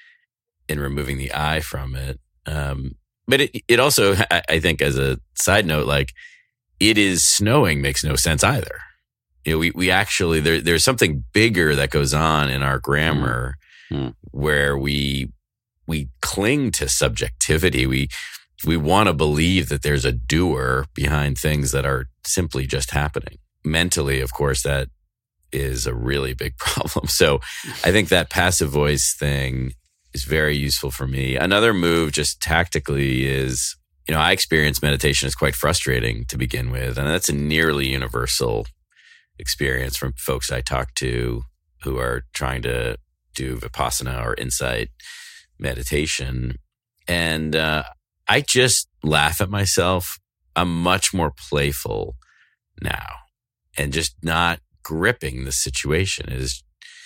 in removing the I from it. Um, but it, it also, I, I think as a side note, like, it is snowing makes no sense either. You know, we, we actually, there, there's something bigger that goes on in our grammar mm-hmm. where we, we cling to subjectivity. We, we want to believe that there's a doer behind things that are simply just happening. Mentally, of course, that is a really big problem. So I think that passive voice thing is very useful for me. Another move just tactically is, you know, I experience meditation as quite frustrating to begin with. And that's a nearly universal experience from folks I talk to who are trying to do Vipassana or insight meditation. And uh, I just laugh at myself. I'm much more playful now and just not gripping the situation. It is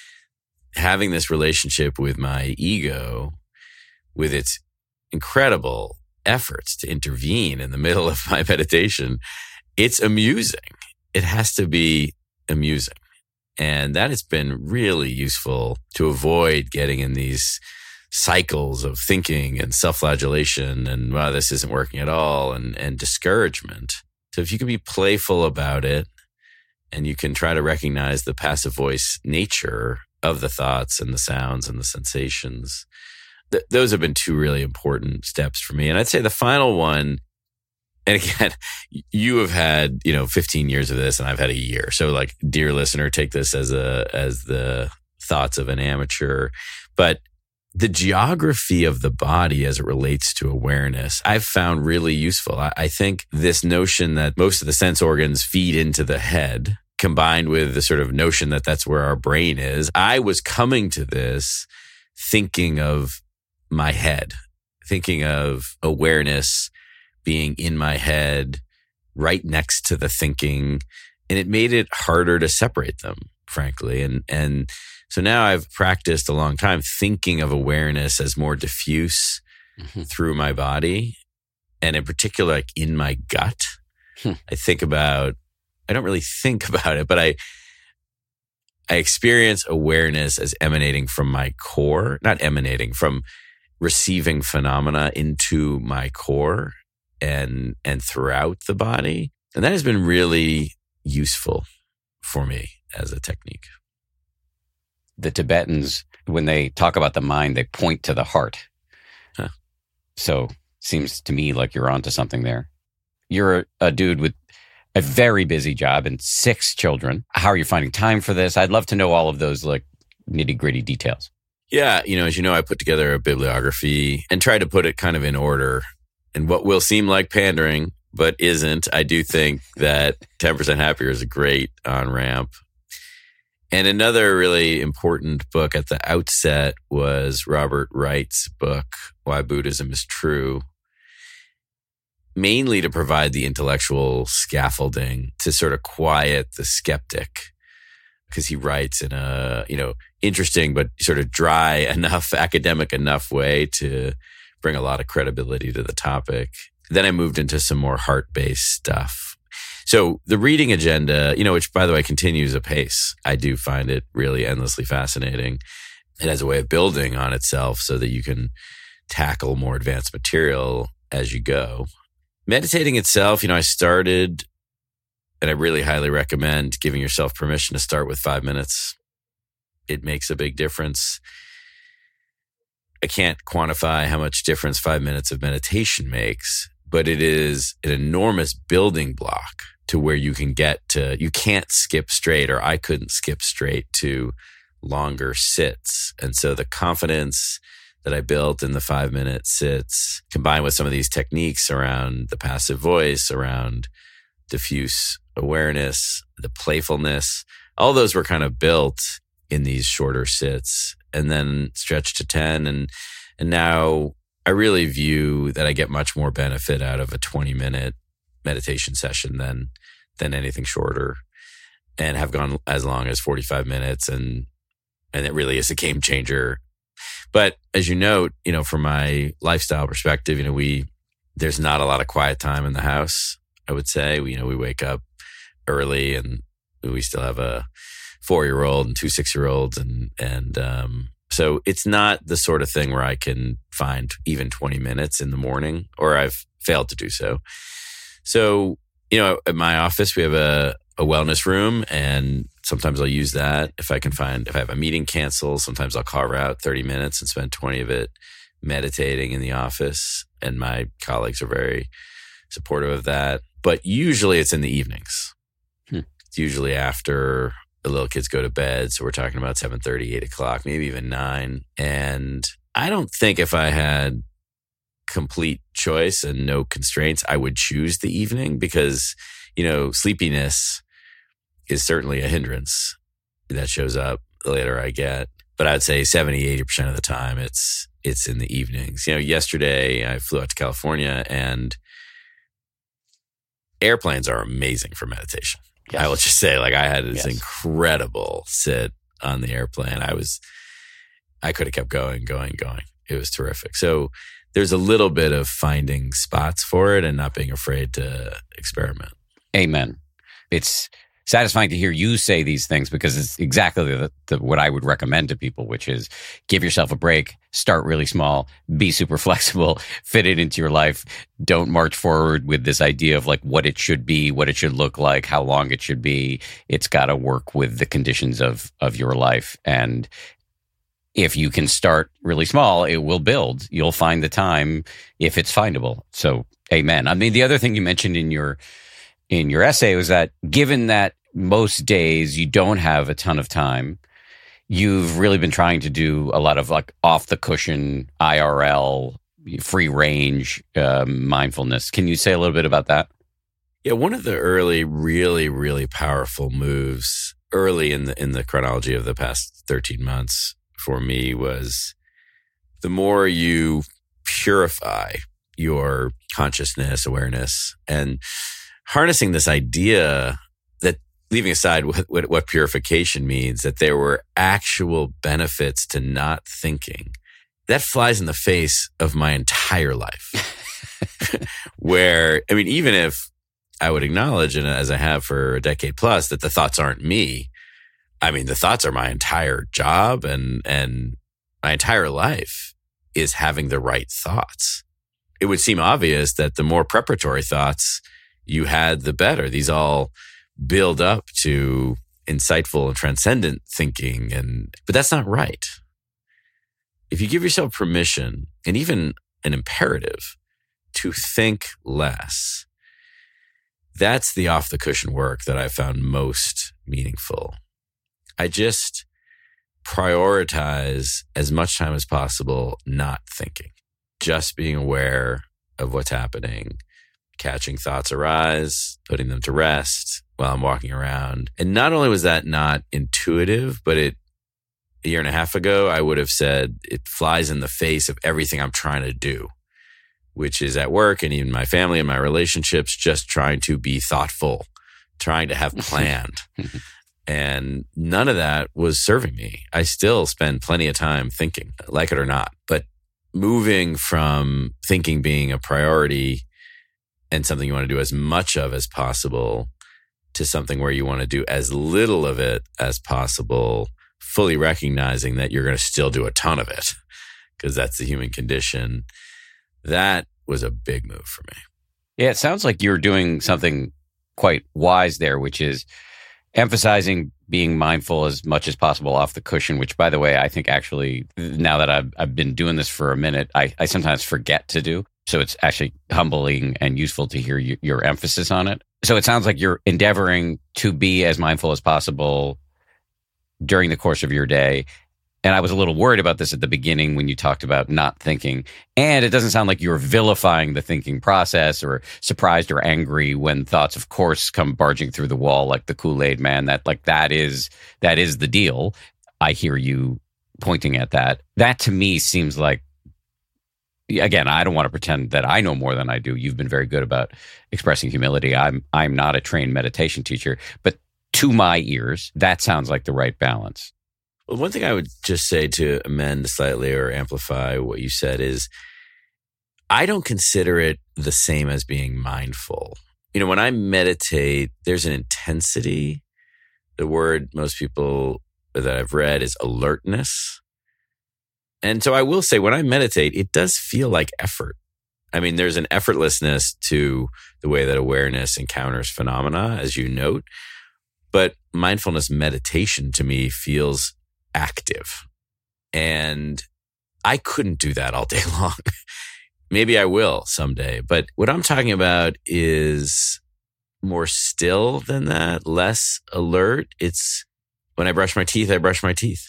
having this relationship with my ego, with its incredible efforts to intervene in the middle of my meditation. It's amusing. It has to be amusing. And that has been really useful to avoid getting in these cycles of thinking and self-flagellation and, wow, this isn't working at all, and, and discouragement. So if you can be playful about it and you can try to recognize the passive voice nature of the thoughts and the sounds and the sensations, th- those have been two really important steps for me. And I'd say the final one, and again, you have had, you know, fifteen years of this and I've had a year. So, like, dear listener, take this as a, as the thoughts of an amateur. But the geography of the body as it relates to awareness, I've found really useful. I, I think this notion that most of the sense organs feed into the head, combined with the sort of notion that that's where our brain is. I was coming to this thinking of my head, thinking of awareness being in my head, right next to the thinking. And it made it harder to separate them, frankly. And, and so now I've practiced a long time thinking of awareness as more diffuse mm-hmm. through my body. And in particular, like in my gut. Hmm. I think about, I don't really think about it, but I, I experience awareness as emanating from my core, not emanating, from receiving phenomena into my core and, and throughout the body. And that has been really useful for me as a technique. The Tibetans, when they talk about the mind, they point to the heart. Huh. So seems to me like you're onto something there. You're a, a dude with a very busy job and six children. How are you finding time for this? I'd love to know all of those, like, nitty gritty details. Yeah. You know, as you know, I put together a bibliography and tried to put it kind of in order. And what will seem like pandering, but isn't, I do think that ten percent Happier is a great on-ramp. And another really important book at the outset was Robert Wright's book, Why Buddhism is True, mainly to provide the intellectual scaffolding to sort of quiet the skeptic. because he writes in a, you know, interesting but sort of dry enough, academic enough way to bring a lot of credibility to the topic. Then I moved into some more heart-based stuff. So the reading agenda, you know, which by the way continues apace. I do find it really endlessly fascinating. It has a way of building on itself so that you can tackle more advanced material as you go. Meditating itself, you know, I started, and I really highly recommend giving yourself permission to start with five minutes. It makes a big difference. I can't quantify how much difference five minutes of meditation makes, but it is an enormous building block to where you can get to, you can't skip straight, or I couldn't skip straight to longer sits. And so the confidence that I built in the five minute sits, combined with some of these techniques around the passive voice, around diffuse awareness, the playfulness, all those were kind of built in these shorter sits, and then stretched to ten. And, and now I really view that I get much more benefit out of a twenty minute meditation session than, than anything shorter, and have gone as long as forty-five minutes. And, and it really is a game changer. But as you note, you know, from my lifestyle perspective, you know, we, there's not a lot of quiet time in the house, I would say. We, you know, we wake up early, and we still have a four-year-old and two six-year-olds. And, and, um, so it's not the sort of thing where I can find even twenty minutes in the morning, or I've failed to do so. So, you know, at my office, we have a, a wellness room, and sometimes I'll use that if I can find, if I have a meeting cancel, sometimes I'll carve out thirty minutes and spend twenty of it meditating in the office. And my colleagues are very supportive of that. But usually it's in the evenings. Hmm. It's usually after the little kids go to bed. So we're talking about seven thirty, eight o'clock, maybe even nine. And I don't think if I had complete choice and no constraints, I would choose the evening, because, you know, sleepiness is certainly a hindrance that shows up the later I get. But I'd say seventy, eighty percent of the time it's it's in the evenings. You know, yesterday I flew out to California, and airplanes are amazing for meditation. Yes. I will just say, like, I had this yes. incredible sit on the airplane. I was, I could have kept going, going, going. It was terrific. So there's a little bit of finding spots for it and not being afraid to experiment. Amen. It's satisfying to hear you say these things, because it's exactly the, the, what I would recommend to people, which is give yourself a break, start really small, be super flexible, fit it into your life. Don't march forward with this idea of like what it should be, what it should look like, how long it should be. It's got to work with the conditions of, of your life. And if you can start really small, it will build. You'll find the time if it's findable. So, amen. I mean, the other thing you mentioned in your in your essay was that given that most days you don't have a ton of time, you've really been trying to do a lot of like off the cushion, I R L, free range um, mindfulness. Can you say a little bit about that? Yeah, one of the early, really, really powerful moves early in the in the chronology of the past thirteen months for me was the more you purify your consciousness, awareness, and harnessing this idea that, leaving aside what, what, what purification means, that there were actual benefits to not thinking. That flies in the face of my entire life. Where, I mean, even if I would acknowledge, and as I have for a decade plus, that the thoughts aren't me, I mean, the thoughts are my entire job, and, and my entire life is having the right thoughts. It would seem obvious that the more preparatory thoughts you had, the better. These all build up to insightful and transcendent thinking, and but that's not right. If you give yourself permission, and even an imperative, to think less, that's the off-the-cushion work that I found most meaningful. I just prioritize as much time as possible not thinking, just being aware of what's happening, catching thoughts arise, putting them to rest while I'm walking around. And not only was that not intuitive, but it, a year and a half ago, I would have said it flies in the face of everything I'm trying to do, which is at work and even my family and my relationships, just trying to be thoughtful, trying to have planned. And none of that was serving me. I still spend plenty of time thinking, like it or not. But moving from thinking being a priority and something you want to do as much of as possible to something where you want to do as little of it as possible, fully recognizing that you're going to still do a ton of it because that's the human condition. That was a big move for me. Yeah, it sounds like you're doing something quite wise there, which is emphasizing being mindful as much as possible off the cushion, which, by the way, I think actually, now that I've, I've been doing this for a minute, I, I sometimes forget to do. So it's actually humbling and useful to hear you, your emphasis on it. So it sounds like you're endeavoring to be as mindful as possible during the course of your day. And I was a little worried about this at the beginning when you talked about not thinking. And it doesn't sound like you're vilifying the thinking process or surprised or angry when thoughts, of course, come barging through the wall like the Kool-Aid man. That like that is that is the deal. I hear you pointing at that. That to me seems like, again, I don't want to pretend that I know more than I do. You've been very good about expressing humility. I'm I'm not a trained meditation teacher, but to my ears, that sounds like the right balance. Well, one thing I would just say to amend slightly or amplify what you said is I don't consider it the same as being mindful. You know, when I meditate, there's an intensity. The word most people that I've read is alertness. And so I will say when I meditate, it does feel like effort. I mean, there's an effortlessness to the way that awareness encounters phenomena, as you note. But mindfulness meditation to me feels active. And I couldn't do that all day long. Maybe I will someday. But what I'm talking about is more still than that, less alert. It's when I brush my teeth, I brush my teeth.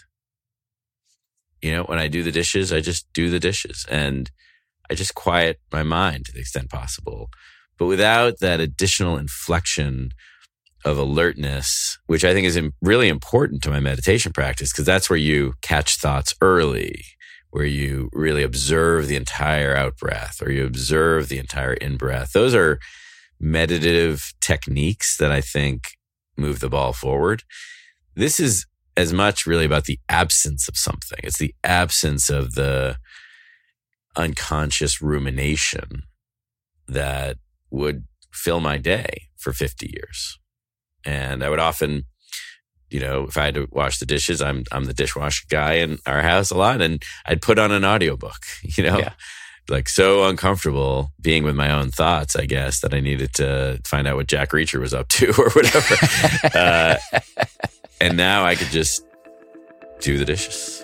You know, when I do the dishes, I just do the dishes. And I just quiet my mind to the extent possible. But without that additional inflection of alertness, which I think is really important to my meditation practice, because that's where you catch thoughts early, where you really observe the entire out breath or you observe the entire in breath. Those are meditative techniques that I think move the ball forward. This is as much really about the absence of something. It's the absence of the unconscious rumination that would fill my day for fifty years. And I would often, you know, if I had to wash the dishes, I'm I'm the dishwasher guy in our house a lot, and I'd put on an audiobook, you know, yeah. Like so uncomfortable being with my own thoughts, I guess, that I needed to find out what Jack Reacher was up to or whatever. uh, and now I could just do the dishes.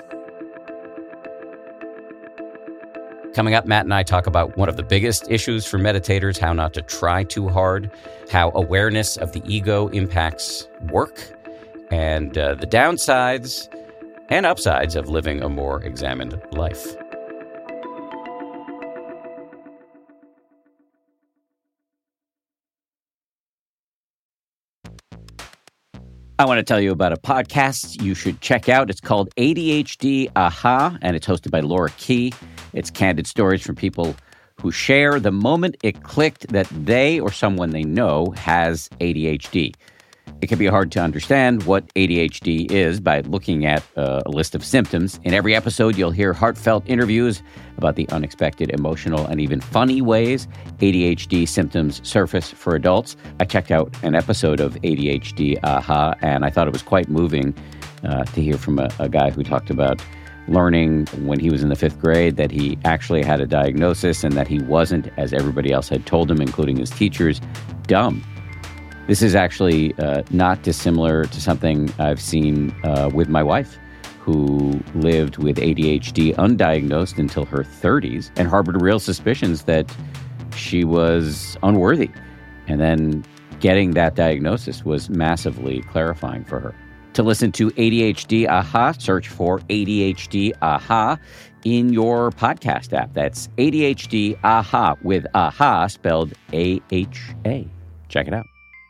Coming up, Matt and I talk about one of the biggest issues for meditators, how not to try too hard, how awareness of the ego impacts work, and uh, the downsides and upsides of living a more examined life. I want to tell you about a podcast you should check out. It's called A D H D Aha, and it's hosted by Laura Key. It's candid stories from people who share the moment it clicked that they or someone they know has A D H D. It can be hard to understand what A D H D is by looking at uh, a list of symptoms. In every episode, you'll hear heartfelt interviews about the unexpected, emotional, and even funny ways A D H D symptoms surface for adults. I checked out an episode of A D H D Aha, and I thought it was quite moving uh, to hear from a, a guy who talked about learning when he was in the fifth grade that he actually had a diagnosis and that he wasn't, as everybody else had told him, including his teachers, dumb. This is actually uh, not dissimilar to something I've seen uh, with my wife, who lived with A D H D undiagnosed until her thirties and harbored real suspicions that she was unworthy. And then getting that diagnosis was massively clarifying for her. To listen to A D H D Aha, search for A D H D Aha in your podcast app. That's A D H D Aha with Aha spelled A H A. Check it out.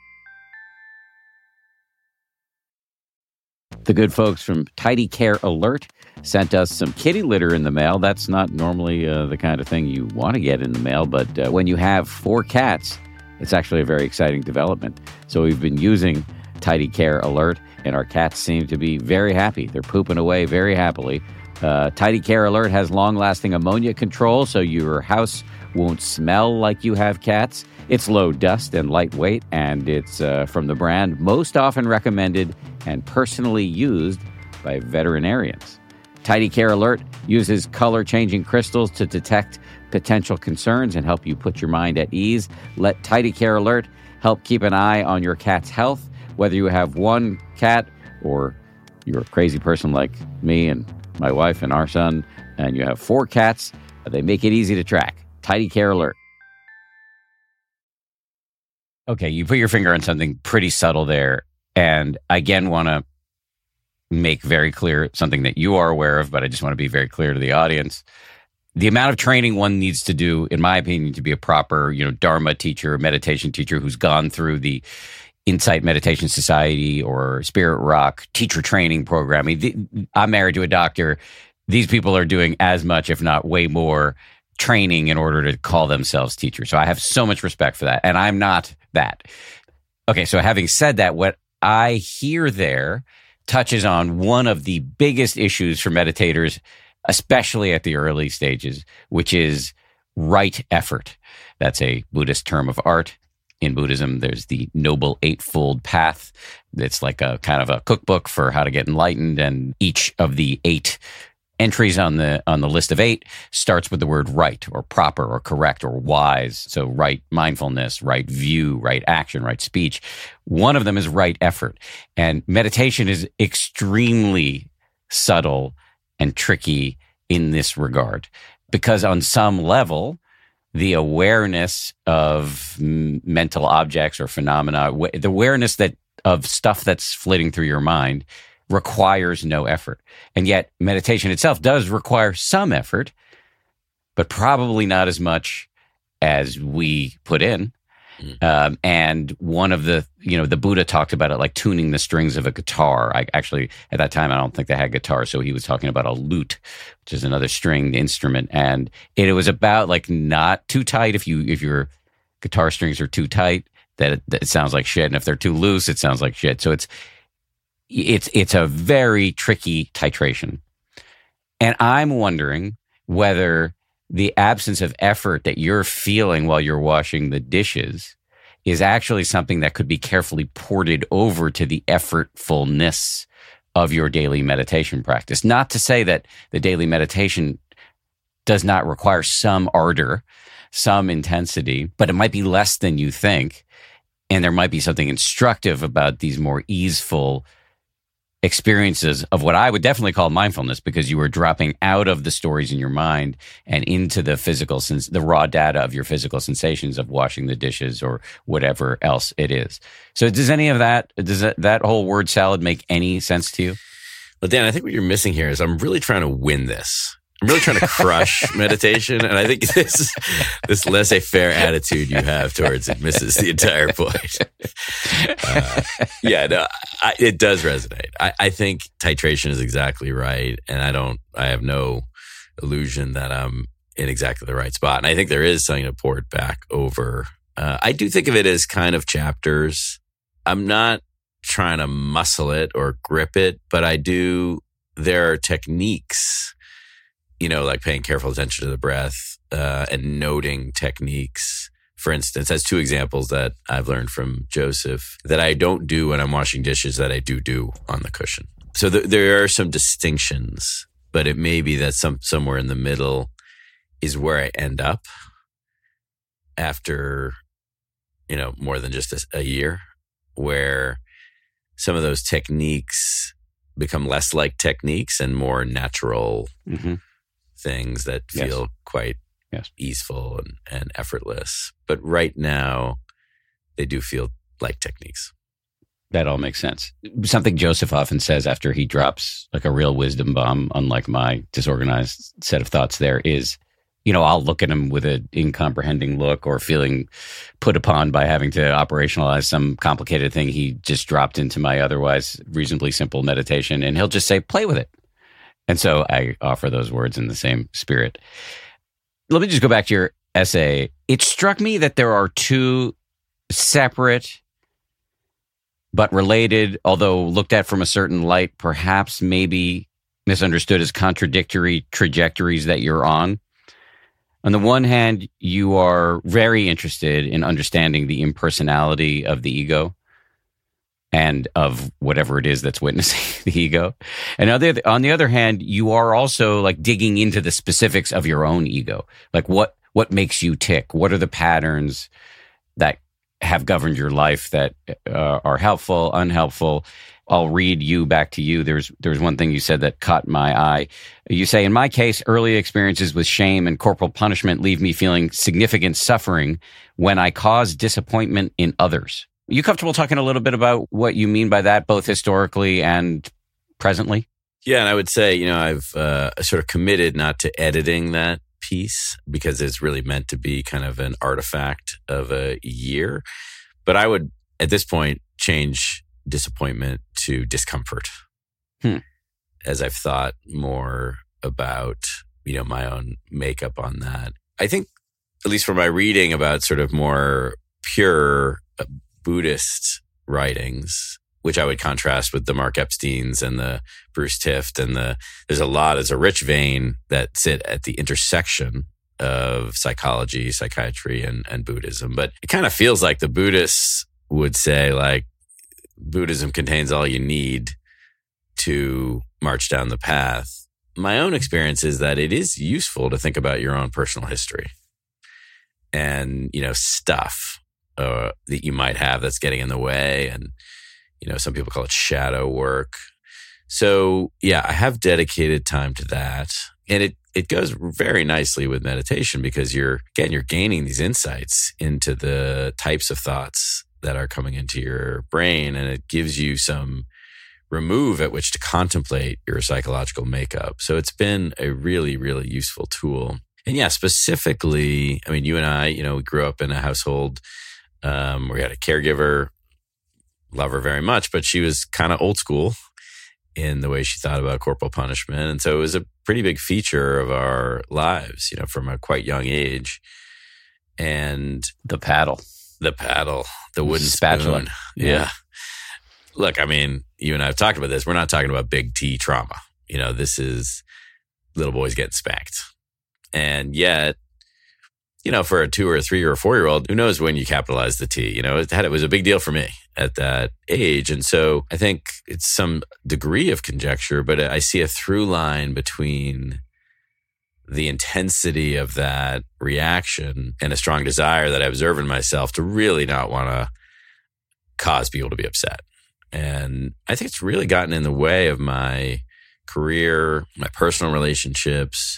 The good folks from Tidy Care Alert sent us some kitty litter in the mail. That's not normally uh, the kind of thing you want to get in the mail, but uh, when you have four cats, it's actually a very exciting development. So we've been using Tidy Care Alert, and our cats seem to be very happy. They're pooping away very happily. Uh, Tidy Care Alert has long-lasting ammonia control, so your house won't smell like you have cats. It's low dust and lightweight, and it's uh, from the brand most often recommended and personally used by veterinarians. Tidy Care Alert uses color-changing crystals to detect potential concerns and help you put your mind at ease. Let Tidy Care Alert help keep an eye on your cat's health, whether you have one cat or you're a crazy person like me and my wife and our son, and you have four cats. They make it easy to track. Tidy Care Alert. Okay, you put your finger on something pretty subtle there, and I again want to make very clear something that you are aware of, but I just want to be very clear to the audience. The amount of training one needs to do, in my opinion, to be a proper, you know, Dharma teacher, meditation teacher who's gone through the Insight Meditation Society or Spirit Rock teacher training program. I mean, I'm married to a doctor. These people are doing as much, if not way more, training in order to call themselves teachers. So I have so much respect for that. And I'm not that. Okay, so having said that, what I hear there touches on one of the biggest issues for meditators, especially at the early stages, which is right effort. That's a Buddhist term of art. In Buddhism, there's the Noble Eightfold Path. It's like a kind of a cookbook for how to get enlightened, and each of the eight entries on the on the list of eight starts with the word right or proper or correct or wise. So right mindfulness, right view, right action, right speech. One of them is right effort. And meditation is extremely subtle and tricky in this regard, because on some level, the awareness of m- mental objects or phenomena, w- the awareness that of stuff that's flitting through your mind requires no effort. And yet meditation itself does require some effort, but probably not as much as we put in. Mm. Um, and one of the, you know, the Buddha talked about it like tuning the strings of a guitar. I actually, at that time, I don't think they had guitars. So he was talking about a lute, which is another stringed instrument. And it, it was about like not too tight. If you, if your guitar strings are too tight, that it, that it sounds like shit. And if they're too loose, it sounds like shit. So it's, it's, it's a very tricky titration. And I'm wondering whether the absence of effort that you're feeling while you're washing the dishes is actually something that could be carefully ported over to the effortfulness of your daily meditation practice. Not to say that the daily meditation does not require some ardor, some intensity, but it might be less than you think. And there might be something instructive about these more easeful experiences of what I would definitely call mindfulness, because you are dropping out of the stories in your mind and into the physical sense, the raw data of your physical sensations of washing the dishes or whatever else it is. So does any of that, does that, that whole word salad make any sense to you? Well, Dan, I think what you're missing here is I'm really trying to win this. I'm really trying to crush meditation. And I think this, this laissez-faire attitude you have towards it misses the entire point. Uh, yeah, no, I, it does resonate. I, I think titration is exactly right. And I don't, I have no illusion that I'm in exactly the right spot. And I think there is something to pour it back over. Uh, I do think of it as kind of chapters. I'm not trying to muscle it or grip it, but I do, there are techniques, you know, like paying careful attention to the breath uh, and noting techniques. For instance, that's two examples that I've learned from Joseph that I don't do when I'm washing dishes that I do do on the cushion. So th- there are some distinctions, but it may be that some somewhere in the middle is where I end up after, you know, more than just a, a year, where some of those techniques become less like techniques and more natural mm-hmm. things that feel yes. quite yes. easeful and, and effortless. But right now, they do feel like techniques. That all makes sense. Something Joseph often says after he drops like a real wisdom bomb, unlike my disorganized set of thoughts there, is, you know, I'll look at him with an incomprehending look or feeling put upon by having to operationalize some complicated thing he just dropped into my otherwise reasonably simple meditation. And he'll just say, play with it. And so I offer those words in the same spirit. Let me just go back to your essay. It struck me that there are two separate but related, although looked at from a certain light, perhaps maybe misunderstood as contradictory trajectories that you're on. On the one hand, you are very interested in understanding the impersonality of the ego and of whatever it is that's witnessing the ego. And other, on the other hand, you are also like digging into the specifics of your own ego. Like what, what makes you tick? What are the patterns that have governed your life that uh, are helpful, unhelpful? I'll read you back to you. There's there's one thing you said that caught my eye. You say, in my case, early experiences with shame and corporal punishment leave me feeling significant suffering when I cause disappointment in others. Are you comfortable talking a little bit about what you mean by that, both historically and presently? Yeah, and I would say, you know, I've uh, sort of committed not to editing that piece because it's really meant to be kind of an artifact of a year. But I would, at this point, change disappointment to discomfort hmm. as I've thought more about, you know, my own makeup on that. I think, at least from my reading about sort of more pure uh, Buddhist writings, which I would contrast with the Mark Epsteins and the Bruce Tift and the, there's a lot, there's a rich vein that sit at the intersection of psychology, psychiatry, and, and Buddhism. But it kind of feels like the Buddhists would say, like, Buddhism contains all you need to march down the path. My own experience is that it is useful to think about your own personal history and, you know, stuff uh, that you might have that's getting in the way. And, you know, some people call it shadow work. So, yeah, I have dedicated time to that. And it, it goes very nicely with meditation because you're, again, you're gaining these insights into the types of thoughts that are coming into your brain, and it gives you some remove at which to contemplate your psychological makeup. So it's been a really, really useful tool. And yeah, specifically, I mean, you and I, you know, we grew up in a household um, where we had a caregiver, love her very much, but she was kind of old school in the way she thought about corporal punishment. And so it was a pretty big feature of our lives, you know, from a quite young age. And the paddle. The paddle, the wooden spatula. Spoon. Yeah. yeah. Look, I mean, you and I have talked about this. We're not talking about big T trauma. You know, this is little boys getting spanked. And yet, you know, for a two or a three or a four year old, who knows when you capitalize the T? You know, it, had, it was a big deal for me at that age. And so I think it's some degree of conjecture, but I see a through line between the intensity of that reaction and a strong desire that I observe in myself to really not want to cause people to be upset. And I think it's really gotten in the way of my career, my personal relationships,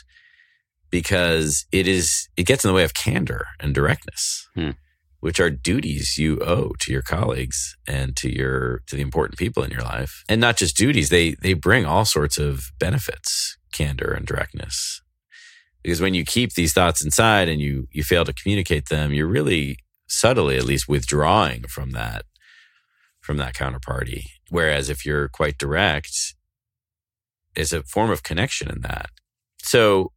because it is, it gets in the way of candor and directness, hmm. which are duties you owe to your colleagues and to your, to the important people in your life. And not just duties, they, they bring all sorts of benefits, candor and directness. Because when you keep these thoughts inside and you you fail to communicate them, you're really subtly, at least, withdrawing from that from that counterparty. Whereas if you're quite direct, there's a form of connection in that. So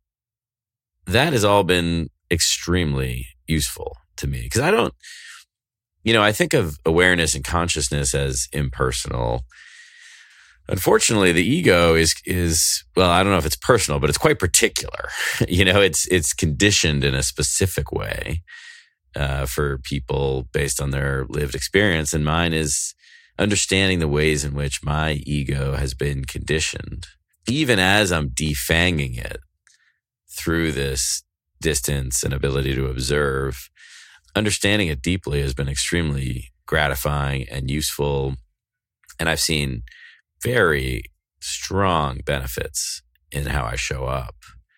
that has all been extremely useful to me because I don't, you know, I think of awareness and consciousness as impersonal. Unfortunately, the ego is, is, well, I don't know if it's personal, but it's quite particular. You know, it's, it's conditioned in a specific way, uh, for people based on their lived experience. And mine is understanding the ways in which my ego has been conditioned, even as I'm defanging it through this distance and ability to observe. Understanding it deeply has been extremely gratifying and useful. And I've seen very strong benefits in how I show up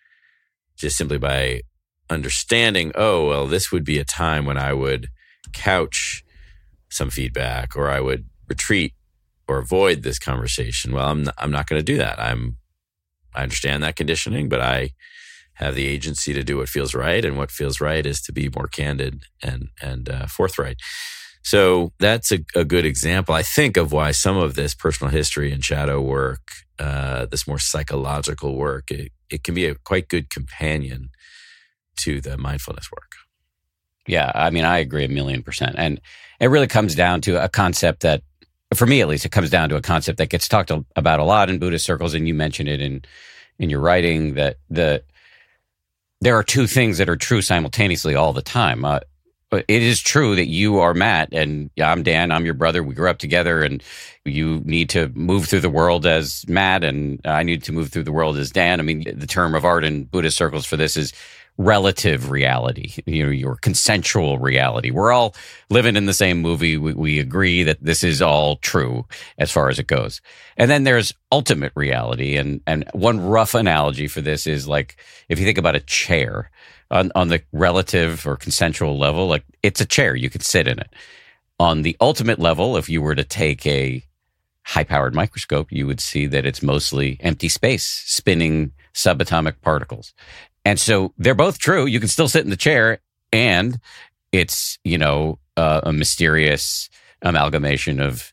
just simply by understanding, oh, well, this would be a time when I would couch some feedback or I would retreat or avoid this conversation. Well, I'm not, I'm not going to do that. I'm, I understand that conditioning, but I have the agency to do what feels right. And what feels right is to be more candid and, and uh, forthright. So that's a, a good example, I think, of why some of this personal history and shadow work, uh, this more psychological work, it, it can be a quite good companion to the mindfulness work. Yeah, I mean, I agree a million percent. And it really comes down to a concept that for me at least, it comes down to a concept that gets talked about a lot in Buddhist circles, and you mention it in in your writing, that the there are two things that are true simultaneously all the time. Uh, it is true that you are Matt and I'm Dan, I'm your brother. We grew up together, and you need to move through the world as Matt and I need to move through the world as Dan. I mean, the term of art in Buddhist circles for this is relative reality, you know, your consensual reality. We're all living in the same movie. We, we agree that this is all true as far as it goes. And then there's ultimate reality. And, and one rough analogy for this is like, if you think about a chair on, on the relative or consensual level, like it's a chair, you can sit in it. On the ultimate level, if you were to take a high-powered microscope, you would see that it's mostly empty space, spinning subatomic particles. And so they're both true. You can still sit in the chair, and it's, you know, uh, a mysterious amalgamation of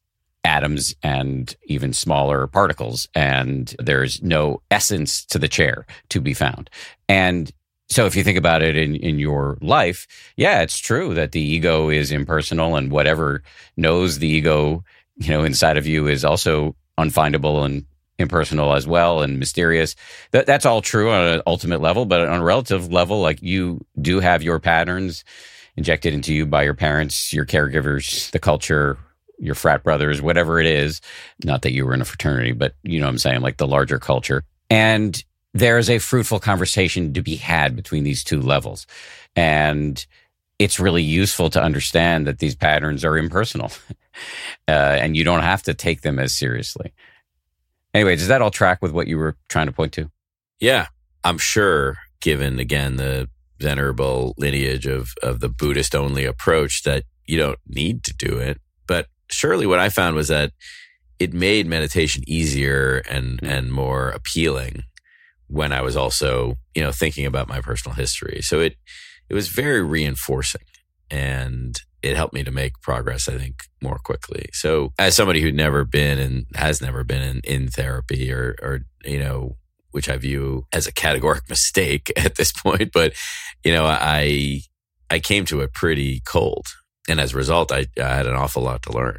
atoms and even smaller particles. And there's no essence to the chair to be found. And so if you think about it in, in your life, yeah, it's true that the ego is impersonal, and whatever knows the ego, you know, inside of you is also unfindable and impersonal as well, and mysterious. That that's all true on an ultimate level, but on a relative level, like you do have your patterns injected into you by your parents, your caregivers, the culture, your frat brothers, whatever it is. Not that you were in a fraternity, but you know what I'm saying, like the larger culture. And there is a fruitful conversation to be had between these two levels. And it's really useful to understand that these patterns are impersonal, uh, and you don't have to take them as seriously. Anyway, does that all track with what you were trying to point to? Yeah, I'm sure, given, again, the venerable lineage of, of the Buddhist-only approach, that you don't need to do it. But surely what I found was that it made meditation easier and, mm-hmm. and more appealing when I was also, you know, thinking about my personal history. So it it was very reinforcing, and it helped me to make progress, I think, more quickly. So as somebody who'd never been and has never been in, in therapy or, or, you know, which I view as a categoric mistake at this point, but, you know, I, I came to it pretty cold. And as a result, I, I had an awful lot to learn.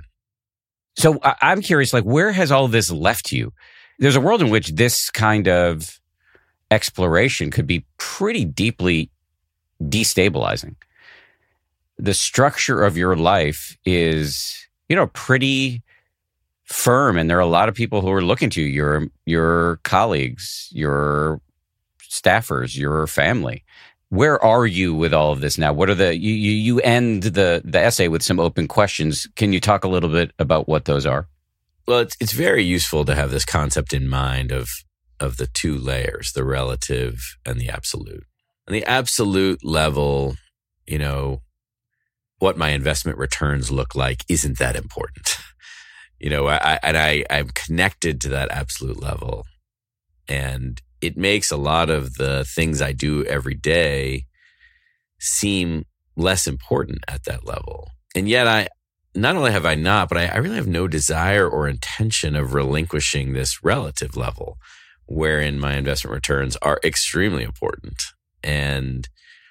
So I'm curious, like, where has all this left you? There's a world in which this kind of exploration could be pretty deeply destabilizing. The structure of your life is, you know, pretty firm, and there are a lot of people who are looking to you, your your colleagues, your staffers, your family. Where are you with all of this now? What are the you you, you end the the essay with some open questions. Can you talk a little bit about what those are? Well, it's it's very useful to have this concept in mind of of the two layers, the relative and the absolute. On the absolute level, you know, what my investment returns look like isn't that important. You know, I, and I, I'm connected to that absolute level. And it makes a lot of the things I do every day seem less important at that level. And yet I, not only have I not, but I, I really have no desire or intention of relinquishing this relative level, wherein my investment returns are extremely important. And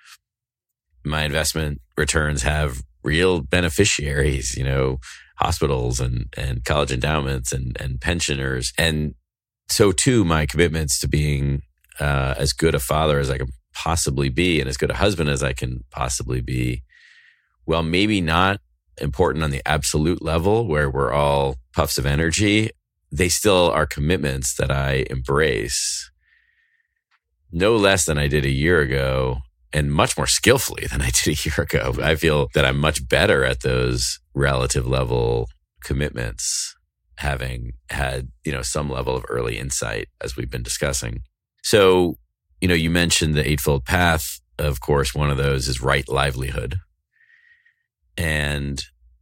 my investment returns have real beneficiaries, you know, hospitals and, and college endowments and, and pensioners. And so too, my commitments to being uh, as good a father as I can possibly be and as good a husband as I can possibly be, well, maybe not important on the absolute level where we're all puffs of energy, they still are commitments that I embrace no less than I did a year ago, and much more skillfully than I did a year ago. I feel that I'm much better at those relative level commitments, having had, you know, some level of early insight as we've been discussing. So, you know, you mentioned the Eightfold Path. Of course, one of those is right livelihood. And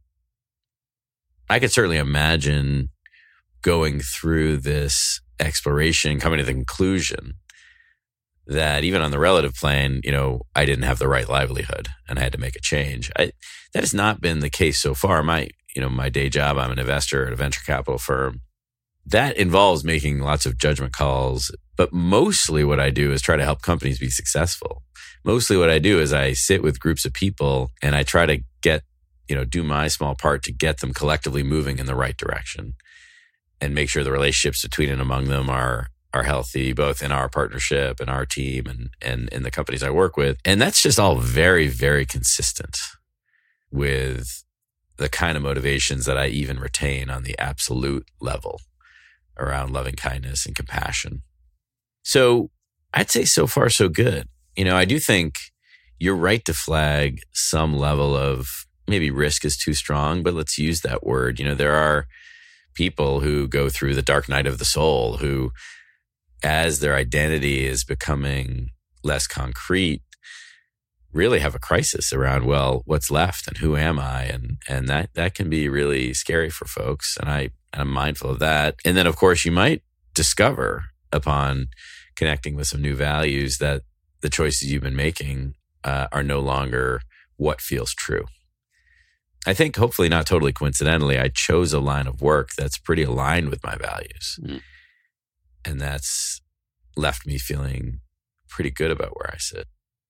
I could certainly imagine going through this exploration, coming to the conclusion that even on the relative plane, you know, I didn't have the right livelihood and I had to make a change. I, that has not been the case so far. My, you know, my day job, I'm an investor at a venture capital firm. That involves making lots of judgment calls, but mostly what I do is try to help companies be successful. Mostly what I do is I sit with groups of people and I try to get you know, do my small part to get them collectively moving in the right direction and make sure the relationships between and among them are are healthy, both in our partnership and our team and and in the companies I work with. And that's just all very, very consistent with the kind of motivations that I even retain on the absolute level around loving kindness and compassion. So I'd say so far so good. You know, I do think you're right to flag some level of maybe risk is too strong, but let's use that word. You know, there are people who go through the dark night of the soul who, as their identity is becoming less concrete, really have a crisis around, well, what's left and who am I? And and that that can be really scary for folks. And I, I'm mindful of that. And then, of course, you might discover upon connecting with some new values that the choices you've been making uh, are no longer what feels true. I think hopefully not totally coincidentally, I chose a line of work that's pretty aligned with my values. Mm. And that's left me feeling pretty good about where I sit.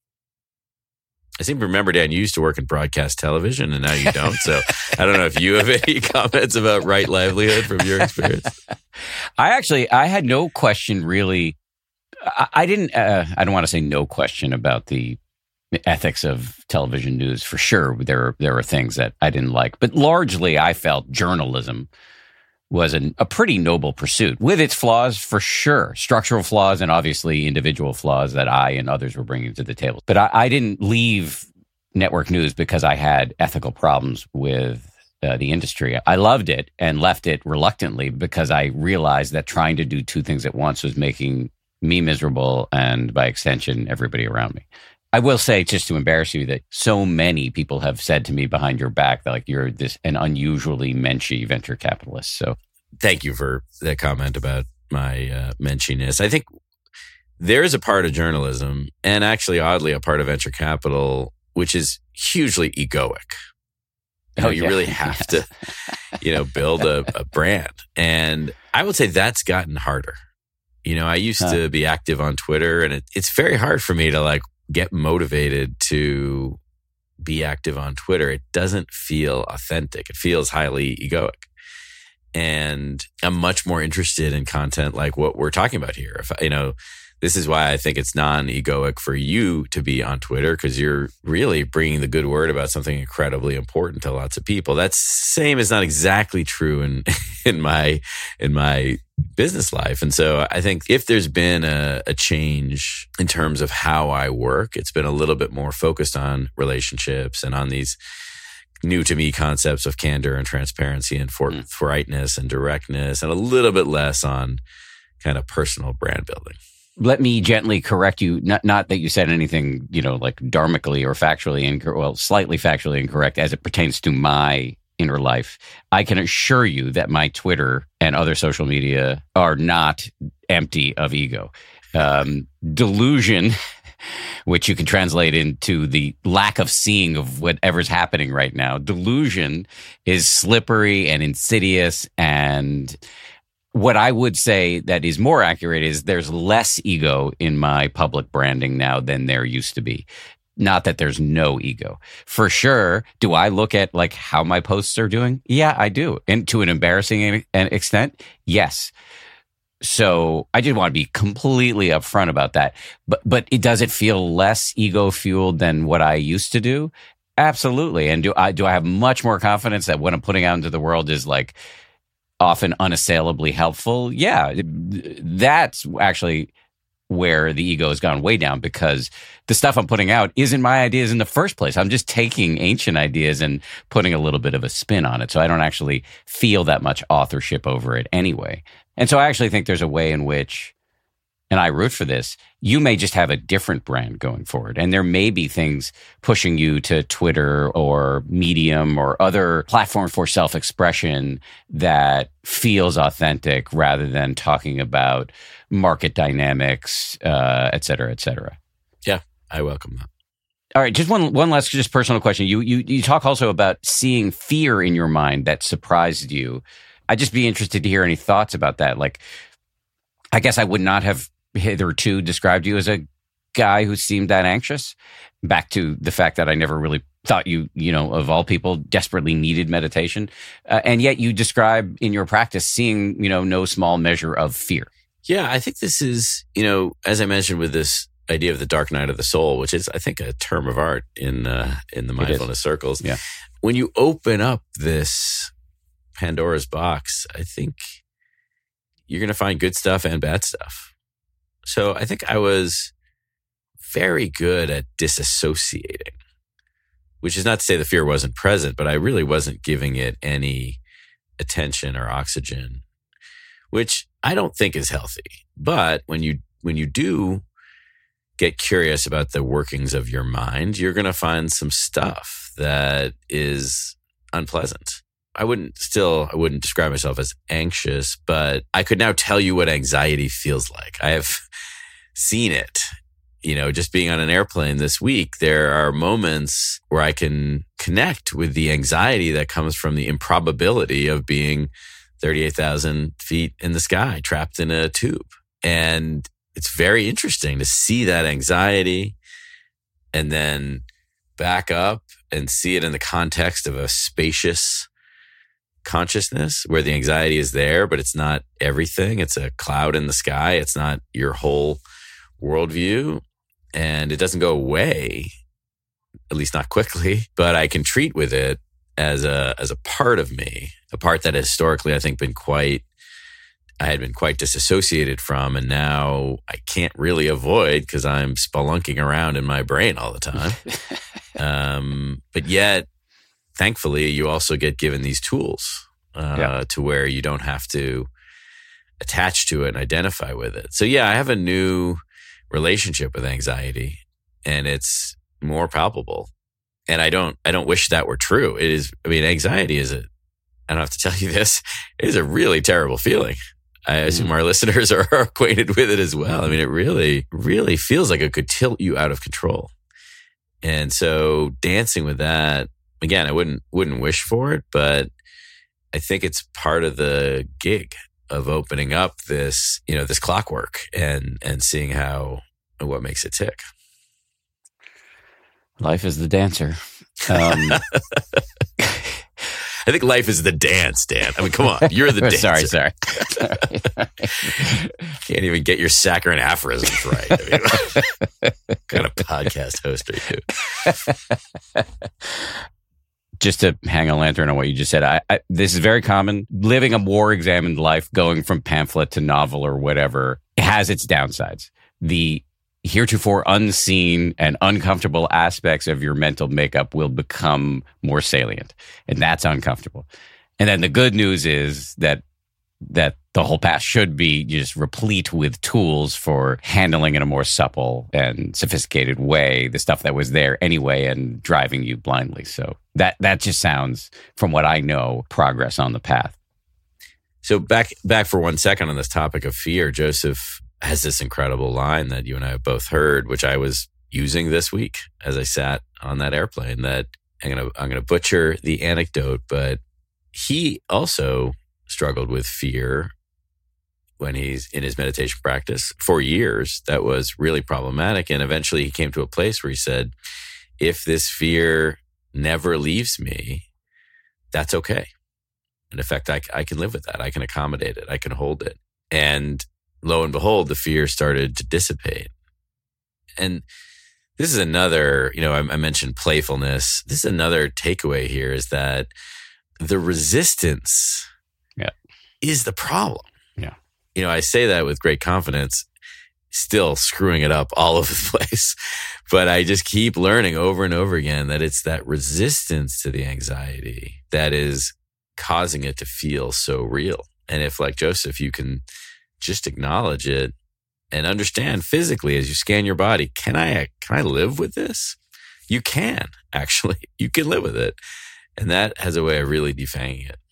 I seem to remember, Dan, you used to work in broadcast television and now you don't. So I don't know if you have any comments about right livelihood from your experience. I actually, I had no question really. I, I didn't, uh, I don't want to say no question about the ethics of television news. For sure, there, there are things that I didn't like. But largely, I felt journalism was an, a pretty noble pursuit with its flaws, for sure, structural flaws and obviously individual flaws that I and others were bringing to the table. But I, I didn't leave network news because I had ethical problems with uh, the industry. I loved it and left it reluctantly because I realized that trying to do two things at once was making me miserable and, by extension, everybody around me. I will say, just to embarrass you, that so many people have said to me behind your back that, like, you're this an unusually menschy venture capitalist. So, thank you for that comment about my uh, menschiness. I think there is a part of journalism, and actually, oddly, a part of venture capital, which is hugely egoic. You know, oh, yeah. You really have to, you know, build a, a brand, and I would say that's gotten harder. You know, I used huh. to be active on Twitter, and it, it's very hard for me to like. get motivated to be active on Twitter. It doesn't feel authentic. It feels highly egoic. And I'm much more interested in content like what we're talking about here. If you know, this is why I think it's non-egoic for you to be on Twitter, because you're really bringing the good word about something incredibly important to lots of people. That same is not exactly true in in my in my business life. And so I think if there's been a, a change in terms of how I work, it's been a little bit more focused on relationships and on these new to me concepts of candor and transparency and for, mm. forthrightness and directness, and a little bit less on kind of personal brand building. Let me gently correct you. Not not that you said anything, you know, like dharmically or factually incorrect, well, slightly factually incorrect as it pertains to my inner life. I can assure you that my Twitter and other social media are not empty of ego. Um, delusion, which you can translate into the lack of seeing of whatever's happening right now. Delusion is slippery and insidious, and what I would say that is more accurate is there's less ego in my public branding now than there used to be. Not that there's no ego. For sure, do I look at like how my posts are doing? Yeah, I do. And to an embarrassing extent, yes. So I just want to be completely upfront about that. But but it does it feel less ego-fueled than what I used to do? Absolutely. And do I do I have much more confidence that what I'm putting out into the world is like often unassailably helpful? Yeah, that's actually where the ego has gone way down, because the stuff I'm putting out isn't my ideas in the first place. I'm just taking ancient ideas and putting a little bit of a spin on it. So I don't actually feel that much authorship over it anyway. And so I actually think there's a way in which, and I root for this, you may just have a different brand going forward. And there may be things pushing you to Twitter or Medium or other platforms for self-expression that feels authentic rather than talking about market dynamics, uh, et cetera, et cetera. Yeah, I welcome that. All right, just one one last just personal question. You you you talk also about seeing fear in your mind that surprised you. I'd just be interested to hear any thoughts about that. Like, I guess I would not have hitherto described you as a guy who seemed that anxious. Back to the fact that I never really thought you, you know, of all people, desperately needed meditation. Uh, and yet you describe in your practice seeing, you know, no small measure of fear. Yeah, I think this is, you know, as I mentioned with this idea of the dark night of the soul, which is, I think, a term of art in uh, in the mindfulness circles. Yeah. When you open up this Pandora's box, I think you're going to find good stuff and bad stuff. So I think I was very good at disassociating, which is not to say the fear wasn't present, but I really wasn't giving it any attention or oxygen, which I don't think is healthy. But when you when you do get curious about the workings of your mind, you're going to find some stuff that is unpleasant. I wouldn't still, I wouldn't describe myself as anxious, but I could now tell you what anxiety feels like. I have seen it. You know, just being on an airplane this week, there are moments where I can connect with the anxiety that comes from the improbability of being thirty-eight thousand feet in the sky, trapped in a tube. And it's very interesting to see that anxiety and then back up and see it in the context of a spacious consciousness where the anxiety is there, but it's not everything. It's a cloud in the sky. It's not your whole worldview. And it doesn't go away, at least not quickly, but I can treat with it as a as a part of me, a part that historically I think been quite, I had been quite disassociated from, and now I can't really avoid because I'm spelunking around in my brain all the time. um, but yet, thankfully, you also get given these tools uh, yeah. to where you don't have to attach to it and identify with it. So yeah, I have a new relationship with anxiety, and it's more palpable. And I don't, I don't wish that were true. It is, I mean, anxiety is a, I don't have to tell you this, it is a really terrible feeling. I assume our listeners are acquainted with it as well. I mean, it really, really feels like it could tilt you out of control. And so dancing with that, again, I wouldn't, wouldn't wish for it, but I think it's part of the gig of opening up this, you know, this clockwork and, and seeing how, what makes it tick. Life is the dancer. Um, I think life is the dance, Dan. I mean, come on. You're the dancer. sorry, sorry. Can't even get your saccharine aphorisms right. I mean, what kind of podcast host are you? Just to hang a lantern on what you just said, I, I, this is very common. Living a more examined life, going from pamphlet to novel or whatever, has its downsides. The heretofore unseen and uncomfortable aspects of your mental makeup will become more salient, and that's uncomfortable. And then the good news is that that the whole path should be just replete with tools for handling in a more supple and sophisticated way the stuff that was there anyway and driving you blindly. So that that just sounds, from what I know, progress on the path. So back back for one second on this topic of fear, Joseph has this incredible line that you and I have both heard, which I was using this week as I sat on that airplane, that I'm gonna I'm gonna butcher the anecdote, but he also struggled with fear when he's in his meditation practice for years. That was really problematic. And eventually he came to a place where he said, if this fear never leaves me, that's okay. In effect, I, I can live with that. I can accommodate it. I can hold it. And lo and behold, the fear started to dissipate. And this is another, you know, I, I mentioned playfulness. This is another takeaway here, is that the resistance yeah. is the problem. Yeah. You know, I say that with great confidence, still screwing it up all over the place. But I just keep learning over and over again that it's that resistance to the anxiety that is causing it to feel so real. And if, like Joseph, you can just acknowledge it and understand physically as you scan your body, can I, can I live with this? You can, actually. You can live with it. And that has a way of really defanging it.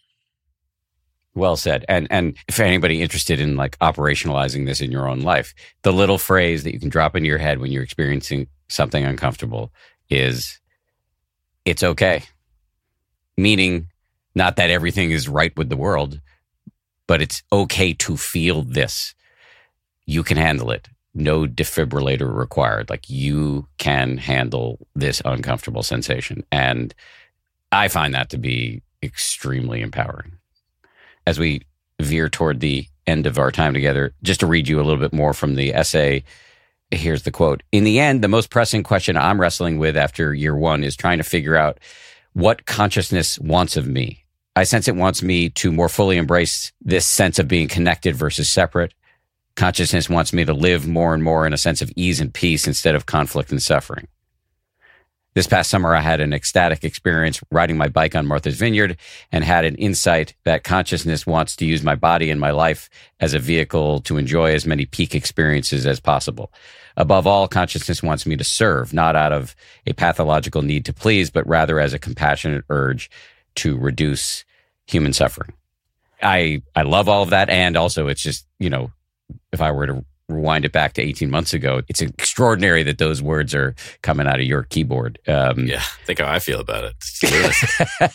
Well said. And and for anybody interested in like operationalizing this in your own life, the little phrase that you can drop into your head when you're experiencing something uncomfortable is, it's okay. Meaning, not that everything is right with the world, but it's okay to feel this. You can handle it. no defibrillator required. Like, you can handle this uncomfortable sensation. And I find that to be extremely empowering. As we veer toward the end of our time together, just to read you a little bit more from the essay, here's the quote. In the end, the most pressing question I'm wrestling with after year one is trying to figure out what consciousness wants of me. I sense it wants me to more fully embrace this sense of being connected versus separate. Consciousness wants me to live more and more in a sense of ease and peace instead of conflict and suffering. This past summer, I had an ecstatic experience riding my bike on Martha's Vineyard and had an insight that consciousness wants to use my body and my life as a vehicle to enjoy as many peak experiences as possible. Above all, consciousness wants me to serve, not out of a pathological need to please, but rather as a compassionate urge to reduce human suffering. I I love all of that. And also, it's just, you know, if I were to rewind it back to eighteen months ago, it's extraordinary that those words are coming out of your keyboard. Um, yeah, think how I feel about it.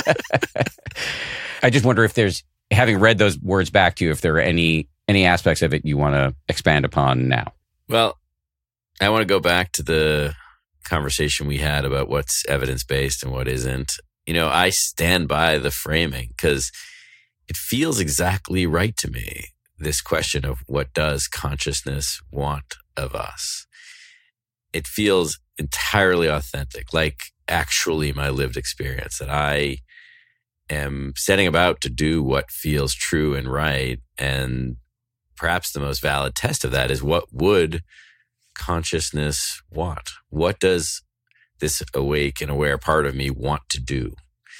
I just wonder if there's, having read those words back to you, if there are any any aspects of it you want to expand upon now. Well, I want to go back to the conversation we had about what's evidence-based and what isn't. You know, I stand by the framing because it feels exactly right to me. This question of what does consciousness want of us? It feels entirely authentic, like actually my lived experience, that I am setting about to do what feels true and right. And perhaps the most valid test of that is, what would consciousness want? What does this awake and aware part of me want to do?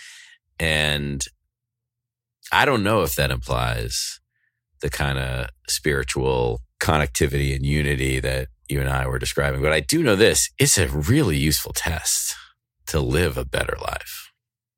And I don't know if that implies the kind of spiritual connectivity and unity that you and I were describing. But I do know this, it's a really useful test to live a better life.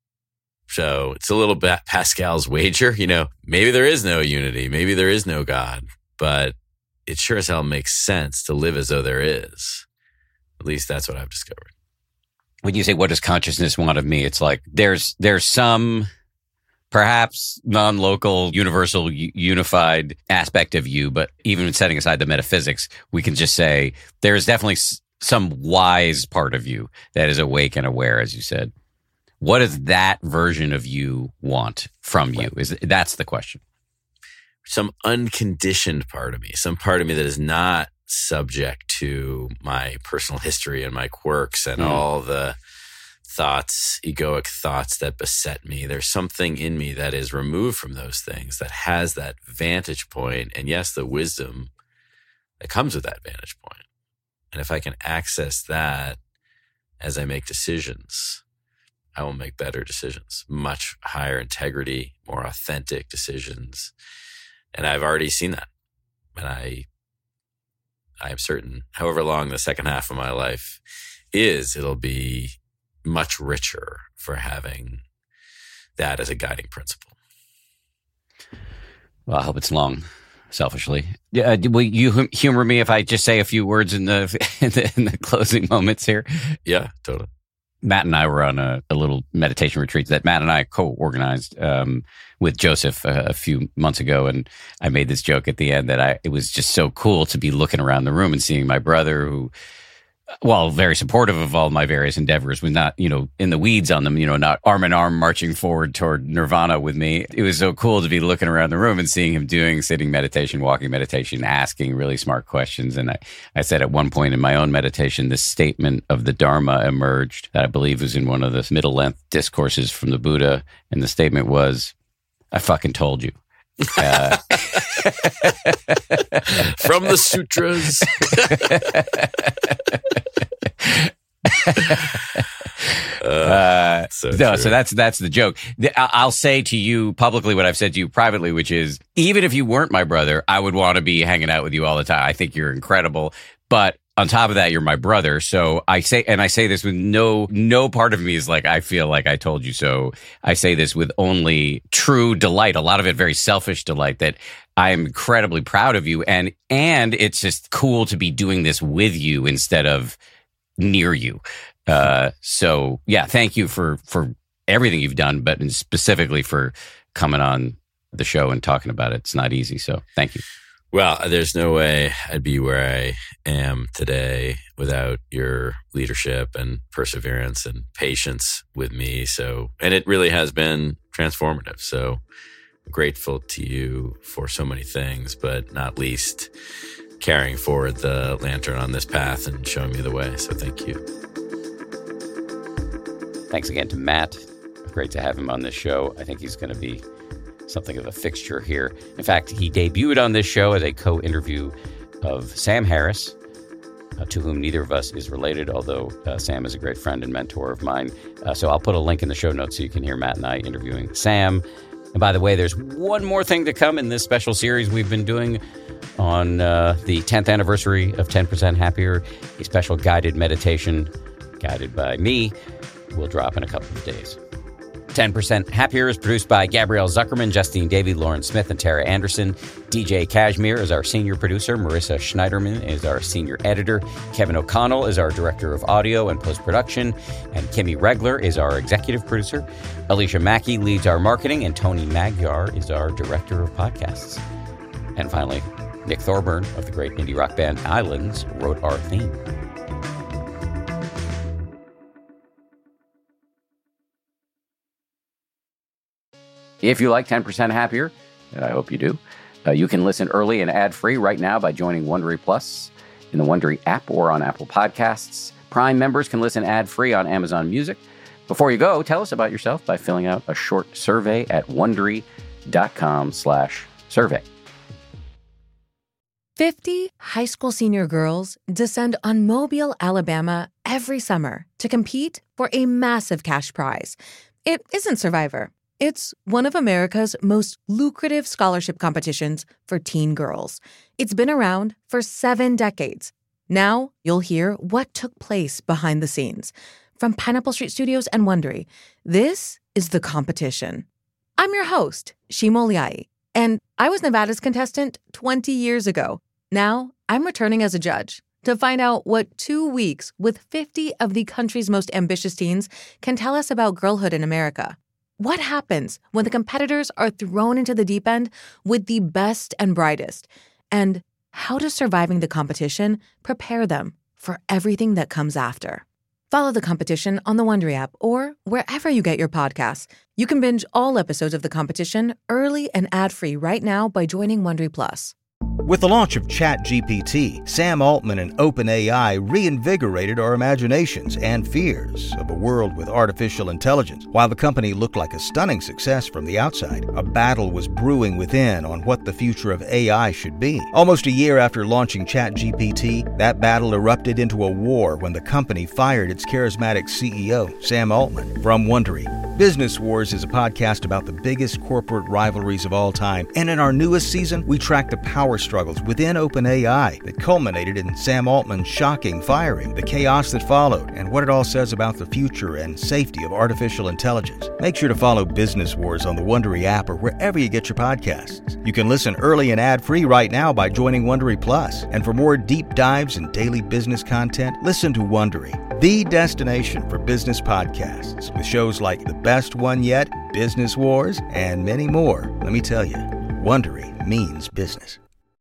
So it's a little bit Pascal's wager, you know, maybe there is no unity, maybe there is no God, but it sure as hell makes sense to live as though there is. At least that's what I've discovered. When you say, what does consciousness want of me? It's like, there's, there's some perhaps non-local, universal, unified aspect of you, but even setting aside the metaphysics, we can just say there's definitely some wise part of you that is awake and aware, as you said. What does that version of you want from you? Is that's the question. Some unconditioned part of me, some part of me that is not subject to my personal history and my quirks and mm. all the thoughts, egoic thoughts that beset me. There's something in me that is removed from those things, that has that vantage point, and yes, the wisdom that comes with that vantage point. And if I can access that as I make decisions, I will make better decisions, much higher integrity, more authentic decisions. And I've already seen that. And I, I am certain, however long the second half of my life is, it'll be much richer for having that as a guiding principle. Well, I hope it's long, selfishly. Uh, will you humor me if I just say a few words in the, in the, in the closing moments here? Yeah, totally. Matt and I were on a, a little meditation retreat that Matt and I co-organized um, with Joseph a, a few months ago. And I made this joke at the end that I it was just so cool to be looking around the room and seeing my brother, who, while very supportive of all my various endeavors, was not, you know, in the weeds on them, you know, not arm in arm marching forward toward nirvana with me. It was so cool to be looking around the room and seeing him doing sitting meditation, walking meditation, asking really smart questions. And I, I said at one point in my own meditation, this statement of the Dharma emerged that I believe was in one of the middle length discourses from the Buddha. And the statement was, I fucking told you. Uh, From the sutras. uh, so no, so that's that's the joke. I'll say to you publicly what I've said to you privately, which is, even if you weren't my brother, I would want to be hanging out with you all the time. I think you're incredible. But on top of that, you're my brother. So I say, and I say this with no, no part of me is like, I feel like I told you so. I say this with only true delight, a lot of it very selfish delight, that I am incredibly proud of you. And, and it's just cool to be doing this with you instead of near you. Uh, so yeah, thank you for, for everything you've done, but specifically for coming on the show and talking about it. It's not easy. So thank you. Well, there's no way I'd be where I am today without your leadership and perseverance and patience with me. So, and it really has been transformative. So I'm grateful to you for so many things, but not least carrying forward the lantern on this path and showing me the way. So thank you. Thanks again to Matt. Great to have him on this show. I think he's going to be something of a fixture here. In fact, he debuted on this show as a co-interview of Sam Harris, uh, to whom neither of us is related, although uh, Sam is a great friend and mentor of mine. Uh, so I'll put a link in the show notes so you can hear Matt and I interviewing Sam. And by the way, there's one more thing to come in this special series we've been doing on uh, the tenth anniversary of ten percent Happier, a special guided meditation guided by me. Will drop in a couple of days. ten percent Happier is produced by Gabrielle Zuckerman, Justine Davey, Lauren Smith, and Tara Anderson. D J Kashmir is our senior producer. Marissa Schneiderman is our senior editor. Kevin O'Connell is our director of audio and post-production. And Kimmy Regler is our executive producer. Alicia Mackey leads our marketing. And Tony Magyar is our director of podcasts. And finally, Nick Thorburn of the great indie rock band Islands wrote our theme. If you like ten percent Happier, and I hope you do, uh, you can listen early and ad-free right now by joining Wondery Plus in the Wondery app or on Apple Podcasts. Prime members can listen ad-free on Amazon Music. Before you go, tell us about yourself by filling out a short survey at Wondery.com slash survey. fifty high school senior girls descend on Mobile, Alabama every summer to compete for a massive cash prize. It isn't Survivor. It's one of America's most lucrative scholarship competitions for teen girls. It's been around for seven decades. Now you'll hear what took place behind the scenes. From Pineapple Street Studios and Wondery, this is The Competition. I'm your host, Shima Oliai, and I was Nevada's contestant twenty years ago. Now I'm returning as a judge to find out what two weeks with fifty of the country's most ambitious teens can tell us about girlhood in America. What happens when the competitors are thrown into the deep end with the best and brightest? And how does surviving the competition prepare them for everything that comes after? Follow The Competition on the Wondery app or wherever you get your podcasts. You can binge all episodes of The Competition early and ad-free right now by joining Wondery Plus. With the launch of ChatGPT, Sam Altman and OpenAI reinvigorated our imaginations and fears of a world with artificial intelligence. While the company looked like a stunning success from the outside, a battle was brewing within on what the future of A I should be. Almost a year after launching ChatGPT, that battle erupted into a war when the company fired its charismatic C E O, Sam Altman. From Wondery, Business Wars is a podcast about the biggest corporate rivalries of all time, and in our newest season, we track the power struggles within OpenAI that culminated in Sam Altman's shocking firing, the chaos that followed, and what it all says about the future and safety of artificial intelligence. Make sure to follow Business Wars on the Wondery app or wherever you get your podcasts. You can listen early and ad-free right now by joining Wondery Plus. And for more deep dives and daily business content, listen to Wondery, the destination for business podcasts, with shows like The Best One Yet, Business Wars, and many more. Let me tell you, Wondery means business.